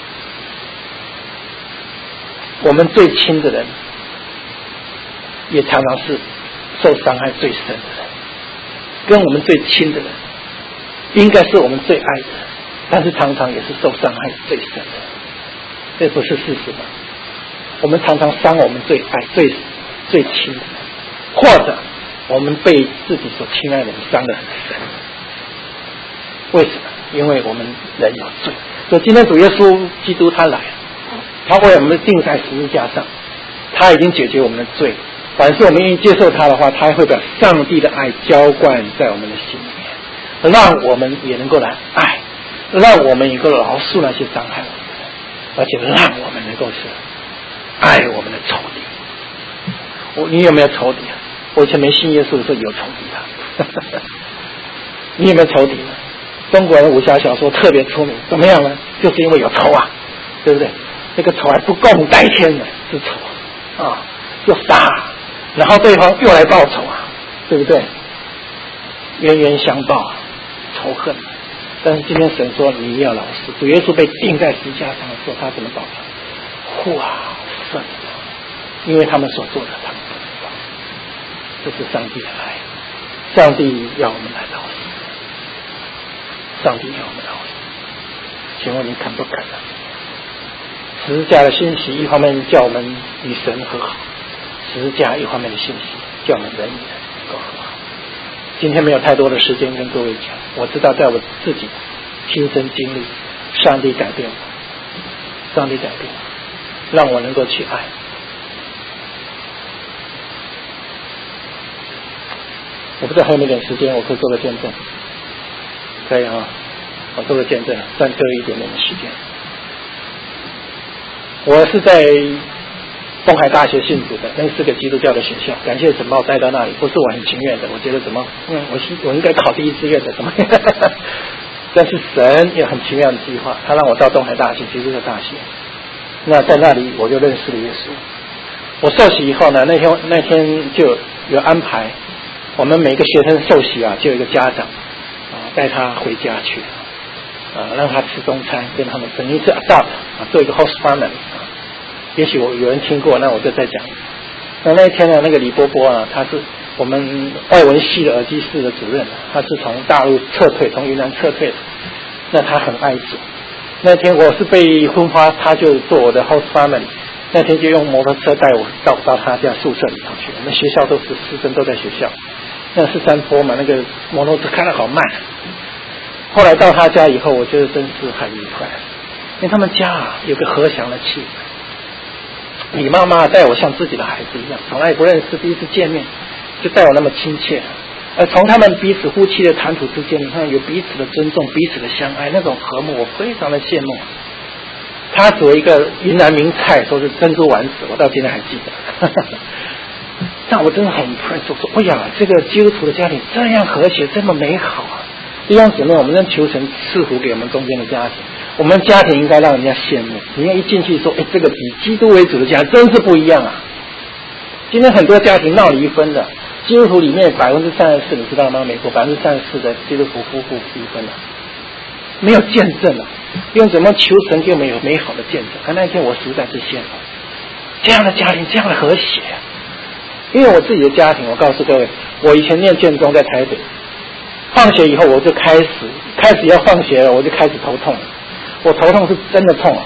我们最亲的人也常常是受伤害最深的人，跟我们最亲的人应该是我们最爱的人，但是常常也是受伤害最深的人，这不是事实吗？我们常常伤我们最爱最亲的人，或者我们被自己所亲爱的人伤得很深。为什么？因为我们人有罪。所以今天主耶稣基督他来了，他为我们钉在十字架上，他已经解决我们的罪。凡是我们愿意接受他的话，他会把上帝的爱浇灌在我们的心里面，让我们也能够来爱，让我们能够饶恕那些伤害我们的人，而且让我们能够是爱我们的仇敌。你有没有仇敌啊？我以前没信耶稣的时候有仇敌啊。你有没有仇敌呢？中国人武侠小说特别出名，怎么样呢？就是因为有仇啊，对不对？那个仇还不共戴天呢，是仇啊，就杀，然后对方又来报仇啊，对不对？冤冤相报啊，仇恨。但是今天神说你要饶恕，主耶稣被钉在十字架上的时候，他怎么祷告？父啊，赦免他，因为他们所做的他们不知道。这是上帝的爱，上帝要我们来饶恕，上帝要我们饶恕。请问你肯不肯呢？十字架的信息一方面叫我们与神和好，十字架一方面的信息叫我们人与人能够和好。今天没有太多的时间跟各位讲，我知道在我自己亲身经历，上帝改变我，上帝改变我，让我能够去爱。我不知道还有没有点时间，我可以做个见证。可以啊，我做个见证，暂最后一点点的时间。我是在东海大学信主的，那是个基督教的学校，感谢神把我带到那里，不是我很情愿的，我觉得怎么，我应该考第一志愿的，怎么？但是神也很奇妙的计划，他让我到东海大学基督教大学。那在那里我就认识了耶稣。我受洗以后呢，那天就有安排，我们每个学生受洗啊，就有一个家长带他回家去。让他吃中餐，跟他们等于是 adopt 做一个 host family 也许有人听过，那我就再讲。那一天呢，那个李波波啊，他是我们外文系的耳机室的主任，他是从大陆撤退，从云南撤退的。那他很爱主。那天我是被分发，他就做我的 host family。那天就用摩托车带我到他家宿舍里头去。我们学校都是师生都在学校，那是山坡嘛，那个摩托车开得好慢。后来到他家以后，我觉得真是很愉快，因为他们家有个和祥的气氛。李妈妈待我像自己的孩子一样，从来不认识，第一次见面就待我那么亲切。从他们彼此夫妻的谈吐之间，你看有彼此的尊重，彼此的相爱，那种和睦，我非常的羡慕。他煮一个云南名菜，说是珍珠丸子，我到今天还记得。但我真的很 impressed， 我说，哎呀，这个基督徒的家庭这样和谐，这么美好啊！弟兄姊妹，我们能求神赐福给我们中间的家庭，我们家庭应该让人家羡慕。人家一进去说，这个以基督为主的家真是不一样啊！今天很多家庭闹离婚的，基督徒里面34%，你知道吗？美国34%的基督徒夫妇离婚了，没有见证了。用怎么求神给我们有美好的见证？那一天我实在是羡慕这样的家庭，这样的和谐。因为我自己的家庭，我告诉各位，我以前念建中在台北，放学以后我就开始要放学了，我就开始头痛了。我头痛是真的痛，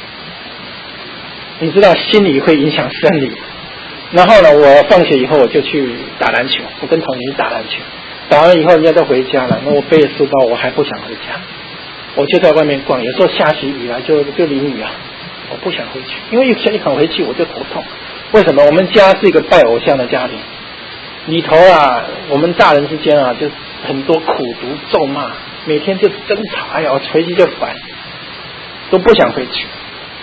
你知道心理会影响生理。然后呢，我放学以后我就去打篮球，我跟同学去打篮球，打完以后人家都回家了，那我背着书包我还不想回家，我就在外面逛。有时候下起雨来就淋雨啊，我不想回去，因为一想回去我就头痛。为什么？我们家是一个拜偶像的家庭，里头啊，我们大人之间啊，就很多苦毒咒骂，每天就争吵，哎呀，我回去就烦，都不想回去。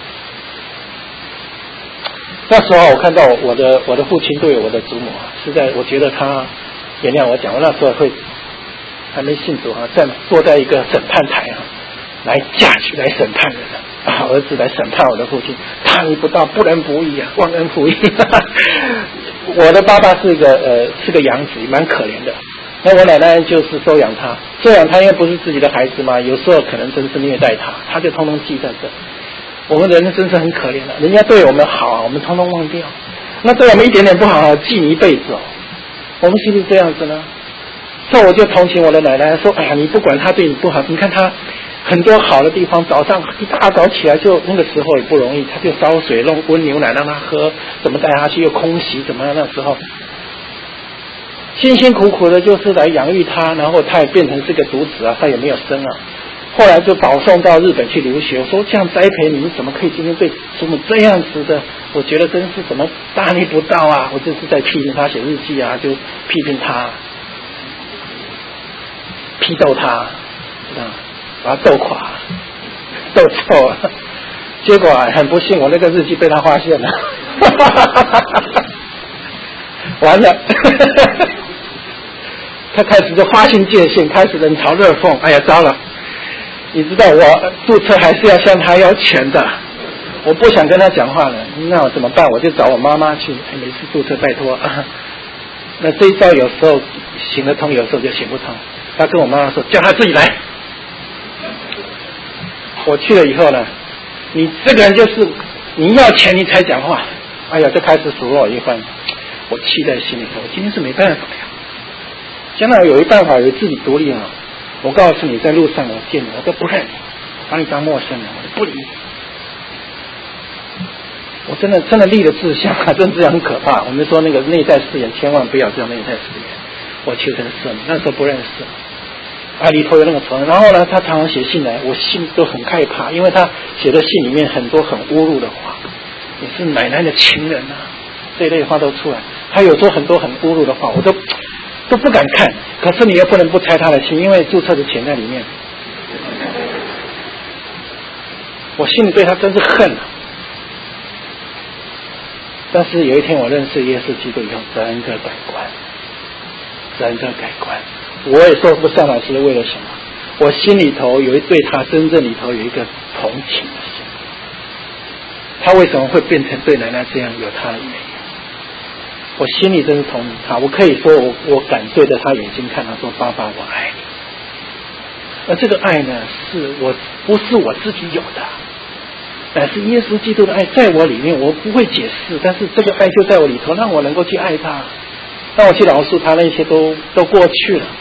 那时候我看到我的父亲对我的祖母啊，实在我觉得他原谅我讲，我那时候会还没信主啊，坐在一个审判台啊，来架起来审判人啊，儿子来审判我的父亲，大逆不道，不仁不义啊，忘恩负义。我的爸爸是个养子，蛮可怜的。那我奶奶就是收养他，因为不是自己的孩子嘛，有时候可能真是虐待他，他就通通记在这。我们人真是很可怜的，人家对我们好，我们通通忘掉；那对我们一点点不好，记你一辈子哦。我们是不是这样子呢？所以我就同情我的奶奶，说：“哎呀，你不管他对你不好，你看他很多好的地方，早上一大早起来就那个时候也不容易，他就烧水弄温牛奶让他喝，怎么带他去又空袭，怎么样？那时候辛辛苦苦的就是来养育他，然后他也变成是个独子啊，他也没有生啊。后来就保送到日本去留学。我说这样栽培你们，怎么可以今天对祖母这样子的？我觉得真是怎么大逆不道啊！我这是在批评他写日记啊，就批评他，批斗他，把他斗垮，斗臭了。结果很不幸，我那个日记被他发现了，完了。他开始就发现界限，开始冷嘲热讽。哎呀，糟了！你知道我注册还是要向他要钱的，我不想跟他讲话了，那我怎么办？我就找我妈妈去，每次注册拜托。那这一招有时候行得通，有时候就行不通。他跟我妈妈说，叫他自己来。我去了以后呢，你这个人就是你要钱你才讲话，哎呀，就开始数落我一番。我气在心里头，我今天是没办法呀。将来有一办法，有自己独立啊。我告诉你，在路上我见你，我都不认你，把你当陌生人，我都不理你。我真的立了志向啊，这志向很可怕。我们说那个内在誓言，千万不要这样内在誓言。我求神赦免，那时候不认识啊，里头有那个仇人。然后呢，他常常写信来，我心都很害怕，因为他写的信里面很多很侮辱的话，你是奶奶的情人啊，这一类话都出来。他有说很多很侮辱的话，我都不敢看，可是你又不能不拆他的心，因为注册的钱在里面。我心里对他真是恨啊！但是有一天我认识耶稣基督以后，整个改观。我也说不上来是为了什么，我心里头有对他真正里头有一个同情的心。他为什么会变成对奶奶这样，有他的原因。我心里真是同情他，我可以说我敢对着他眼睛看他说，爸爸我爱你。而这个爱呢，不是我自己有的，乃是耶稣基督的爱在我里面，我不会解释，但是这个爱就在我里头，让我能够去爱他，让我去饶恕他，那些都过去了。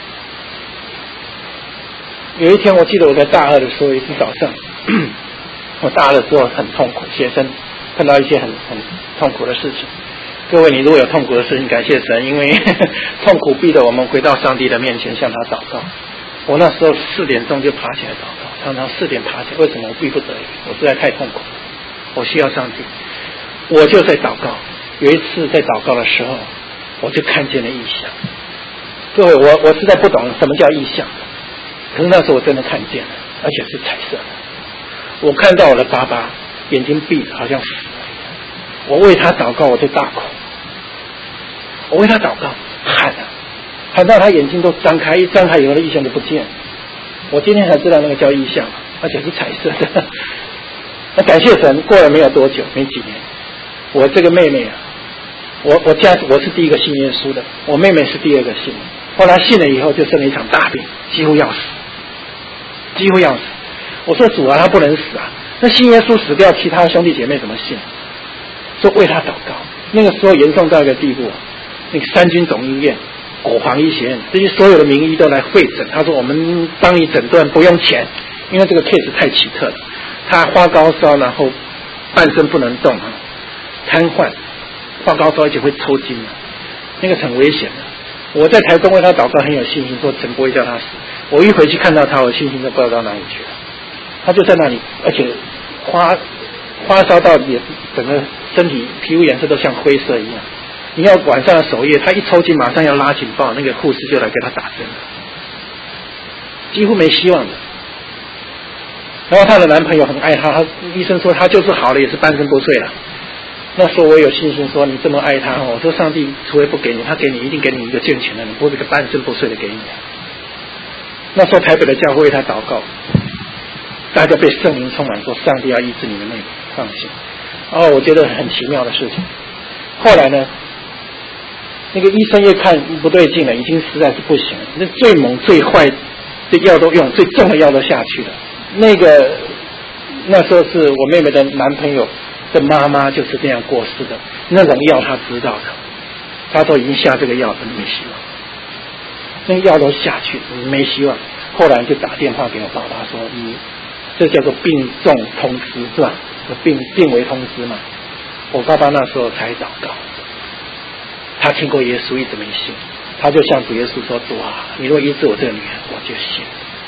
有一天我记得我在大二的时候，一天早上我大二的时候很痛苦，学生碰到一些很痛苦的事情。各位，你如果有痛苦的事情，感谢神，因为痛苦逼得我们回到上帝的面前向他祷告。我那时候4点钟就爬起来祷告，常常4点爬起来。为什么？我逼不得已，我实在太痛苦，我需要上帝。我就在祷告。有一次在祷告的时候， 我就看见了异象。各位，我实在不懂什么叫异象，可是那时候我真的看见了，而且是彩色的。我看到我的爸爸眼睛闭着，好像死了一样。我为他祷告，我就大哭。我为他祷告，喊到他眼睛都张开，一张开以后的异象就不见了。我今天才知道那个叫异象，而且是彩色的。那感谢神，过了没有多久，没几年，我这个妹妹啊，我是第一个信耶稣的，我妹妹是第二个信的。后来信了以后，就生了一场大病，几乎要死。我说主啊，他不能死啊！那信耶稣死掉，其他兄弟姐妹怎么信？说为他祷告。那个时候严重到一个地步，那个三军总医院、国防医学院这些所有的名医都来会诊。他说我们帮你诊断不用钱，因为这个 case 太奇特了。他发高烧，然后半身不能动啊，瘫痪，发高烧而且会抽筋啊，那个很危险的。我在台中为他祷告很有信心，说神不会叫他死。我一回去看到他，我信心都不知道到哪里去了。他就在那里，而且发烧到也整个身体皮肤颜色都像灰色一样。你要晚上的守夜，他一抽筋马上要拉警报，那个护士就来给他打针了，几乎没希望的。然后她的男朋友很爱她，医生说她就是好了，也是半身不遂了。那时候我有信心说你这么爱他，我说上帝除非不给你，他给你一定给你一个健全的，你不会一个半身不遂的给你。那时候台北的教会为他祷告，大家被圣灵充满，说上帝要医治你的妹妹，放心。我觉得很奇妙的事情。后来呢，那个医生一看不对劲了，已经实在是不行了，那最猛最坏的药都用，最重的药都下去了。那时候是我妹妹的男朋友的妈妈就是这样过世的，那种药他知道的，他说已经下这个药真的没希望，那个药都下去没希望。后来就打电话给我爸爸说，这叫做病重通知是吧？病危通知嘛。我爸爸那时候才祷告，他听过耶稣一直没信，他就向主耶稣说，主啊，你若医治我这个女儿，我就信。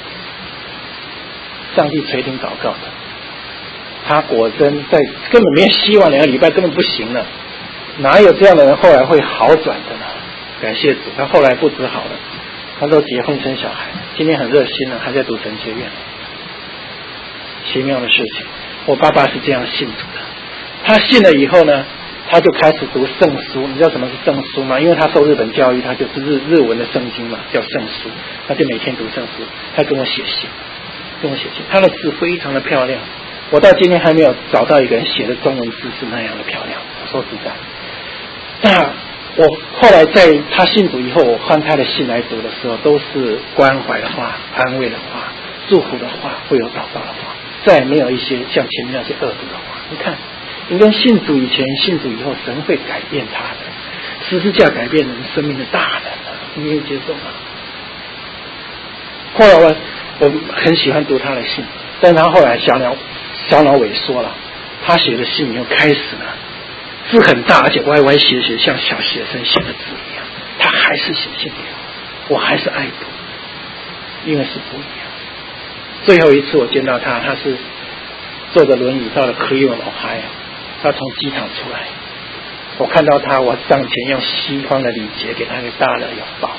上帝垂听祷告的，他果真在根本没有希望，2个礼拜根本不行了，哪有这样的人后来会好转的呢？感谢主，他后来不止好了，他都结婚生小孩，今天很热心了，还在读神学院。奇妙的事情，我爸爸是这样信主的。他信了以后呢，他就开始读圣书。你知道什么是圣书吗？因为他受日本教育，他就是日文的圣经嘛，叫圣书。他就每天读圣书，他跟我写信，他的字非常的漂亮。我到今天还没有找到一个人写的中文字是那样的漂亮。我说实在，那我后来在他信主以后，我翻他的信来读的时候，都是关怀的话、安慰的话、祝福的话，会有祷告的话，再也没有一些像前面那些恶毒的话。你看，你跟信主以前、信主以后，神会改变他的，十字架改变人生命的大能，你愿意接受吗？后来我很喜欢读他的信，但他后来小脑萎缩了，他写的信又开始了，字很大，而且歪歪斜斜，像小学生写的字一样。他还是写信给我还是爱读，因为是不一样。最后一次我见到他，他是坐着轮椅到了 Cleveland Ohio， 他从机场出来，我看到他，我上前用西方的礼节给他一个大的拥抱。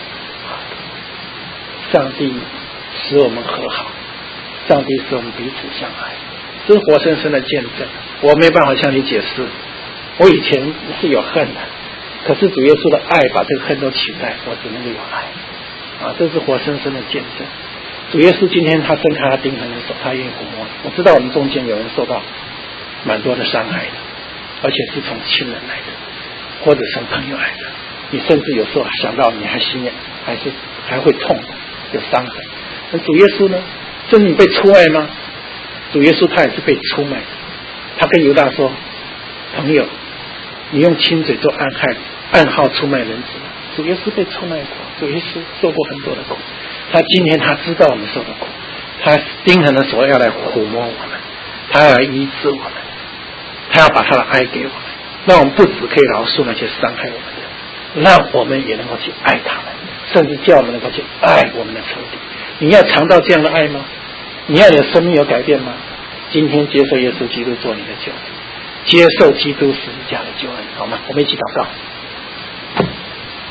上帝使我们和好，上帝使我们彼此相爱，这是活生生的见证。我没办法向你解释，我以前是有恨的，可是主耶稣的爱把这个恨都取代，我只能够有爱这是活生生的见证。主耶稣今天他伸开他钉痕的手，他愿意抚摸。我知道我们中间有人受到蛮多的伤害的，而且是从亲人来的，或者从朋友来的。你甚至有时候想到你还心眼，还会痛，有伤痕。那主耶稣呢？真的你被出卖吗？主耶稣他也是被出卖的。他跟犹大说：“朋友，你用亲嘴做暗号出卖人子。”主耶稣被出卖过，主耶稣受过很多的苦。他今天他知道我们受的苦，他钉痕的手要来抚摸我们，他要来医治我们，他要把他的爱给我们，让我们不只可以饶恕那些伤害我们的，让我们也能够去爱他们，甚至叫我们能够去爱我们的仇敌。你要尝到这样的爱吗？你要你的生命有改变吗？今天接受耶稣基督做你的救主，接受基督十字架的救恩，好吗？我们一起祷告。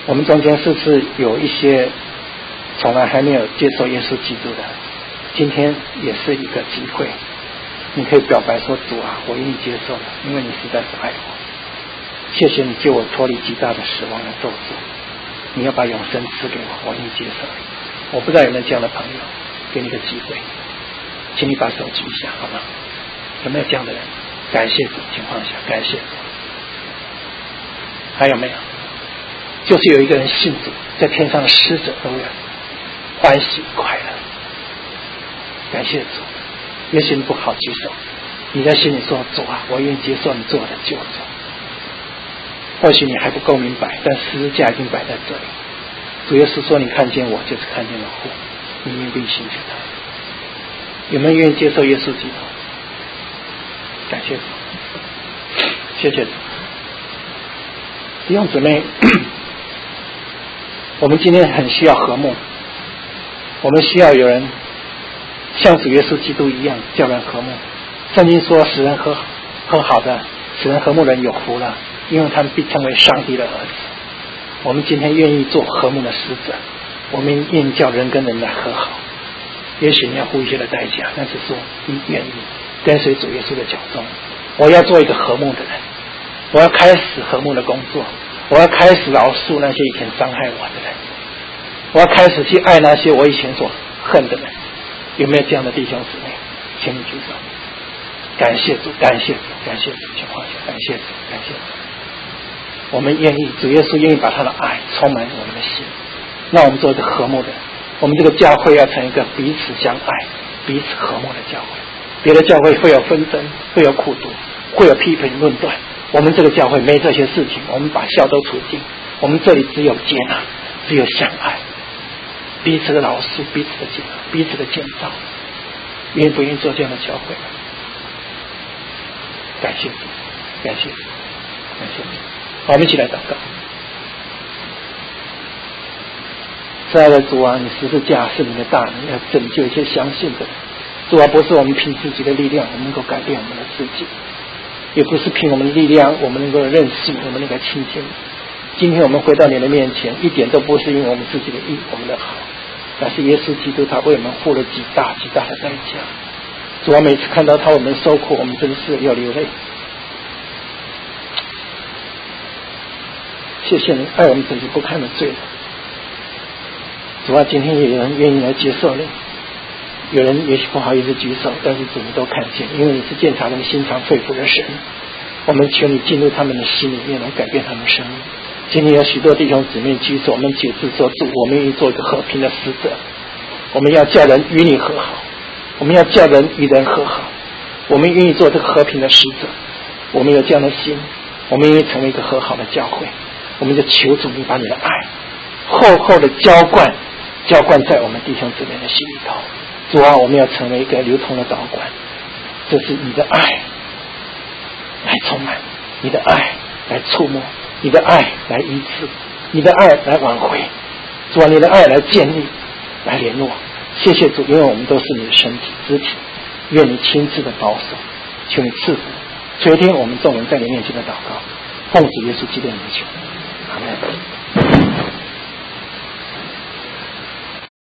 我们中间是不是有一些从来还没有接受耶稣基督的？今天也是一个机会，你可以表白说：主啊，我愿意接受了，因为你实在是爱我。谢谢你救我脱离极大的死亡的咒诅，你要把永生赐给我，我愿意接受。我不知道有没有这样的朋友，给你个机会，请你把手举一下好吗？有没有这样的人？感谢主情况下，感谢主。还有没有？就是有一个人信主，在天上的使者都有欢喜快乐。感谢主。也许你不好举手，你在心里说：主啊，我愿意接受你做我的救主。或许你还不够明白，但十字架已经摆在这里。主耶稣说：你看见我，就是看见了父。你愿不愿意信他？有没有愿意接受耶稣基督？感谢主，谢谢主。弟兄姊妹，我们今天很需要和睦，我们需要有人像主耶稣基督一样叫人和睦。圣经说：使人和好的，使人和睦人有福了，因为他们必称为上帝的儿子。我们今天愿意做和睦的使者，我们愿意叫人跟人来和好。也许你要付一些的代价，但是说你愿意跟随主耶稣的脚踪。我要做一个和睦的人，我要开始和睦的工作，我要开始饶恕那些以前伤害我的人，我要开始去爱那些我以前所恨的人。有没有这样的弟兄姊妹？请你举手。感谢主，感谢主，感谢主，情况下感谢主，感谢主。我们愿意，主耶稣愿意把他的爱充满我们的心，让我们做一个和睦的人。我们这个教会要成一个彼此相爱、彼此和睦的教会。别的教会会有纷争，会有苦毒，会有批评论断。我们这个教会没这些事情，我们把笑都除尽。我们这里只有接纳，只有相爱，彼此的饶恕，彼此的接纳，彼此的建造。愿不愿意做这样的教会？感谢主，感谢主，感谢主。好，我们一起来祷告。亲爱的主啊，你十字架是你的大能，要拯救一些相信的人。主啊，不是我们凭自己的力量我们能够改变我们的自己，也不是凭我们的力量我们能够认识你，我们能够亲近你。今天我们回到你的面前，一点都不是因为我们自己的义，我们的好，但是耶稣基督他为我们付了极大极大的代价。主啊，每次看到他为我们受苦，我们真是要流泪。谢谢你爱我们自己不堪的罪人。主啊，今天也有人愿意来接受你，有人也许不好意思举手，但是主你都看见，因为你是鉴察人心肠肺腑的神。我们求你进入他们的心里面，来改变他们的生命。今天有许多弟兄姊妹举手，我们解释说：主，我们愿意做一个和平的使者，我们要叫人与你和好，我们要叫人与人和好，我们愿意做这个和平的使者。我们有这样的心，我们愿意成为一个和好的教会。我们就求主你把你的爱厚厚的浇灌在我们弟兄姊妹的心里头。主啊，我们要成为一个流通的导管，这是你的爱来充满，你的爱来触摸，你的爱来医治，你的爱来挽回。主啊，你的爱来建立，来联络。谢谢主，因为我们都是你的身体肢体，愿你亲自的保守，求你赐福垂听我们众人在你面前的祷告，奉主耶稣基督的名求，阿门。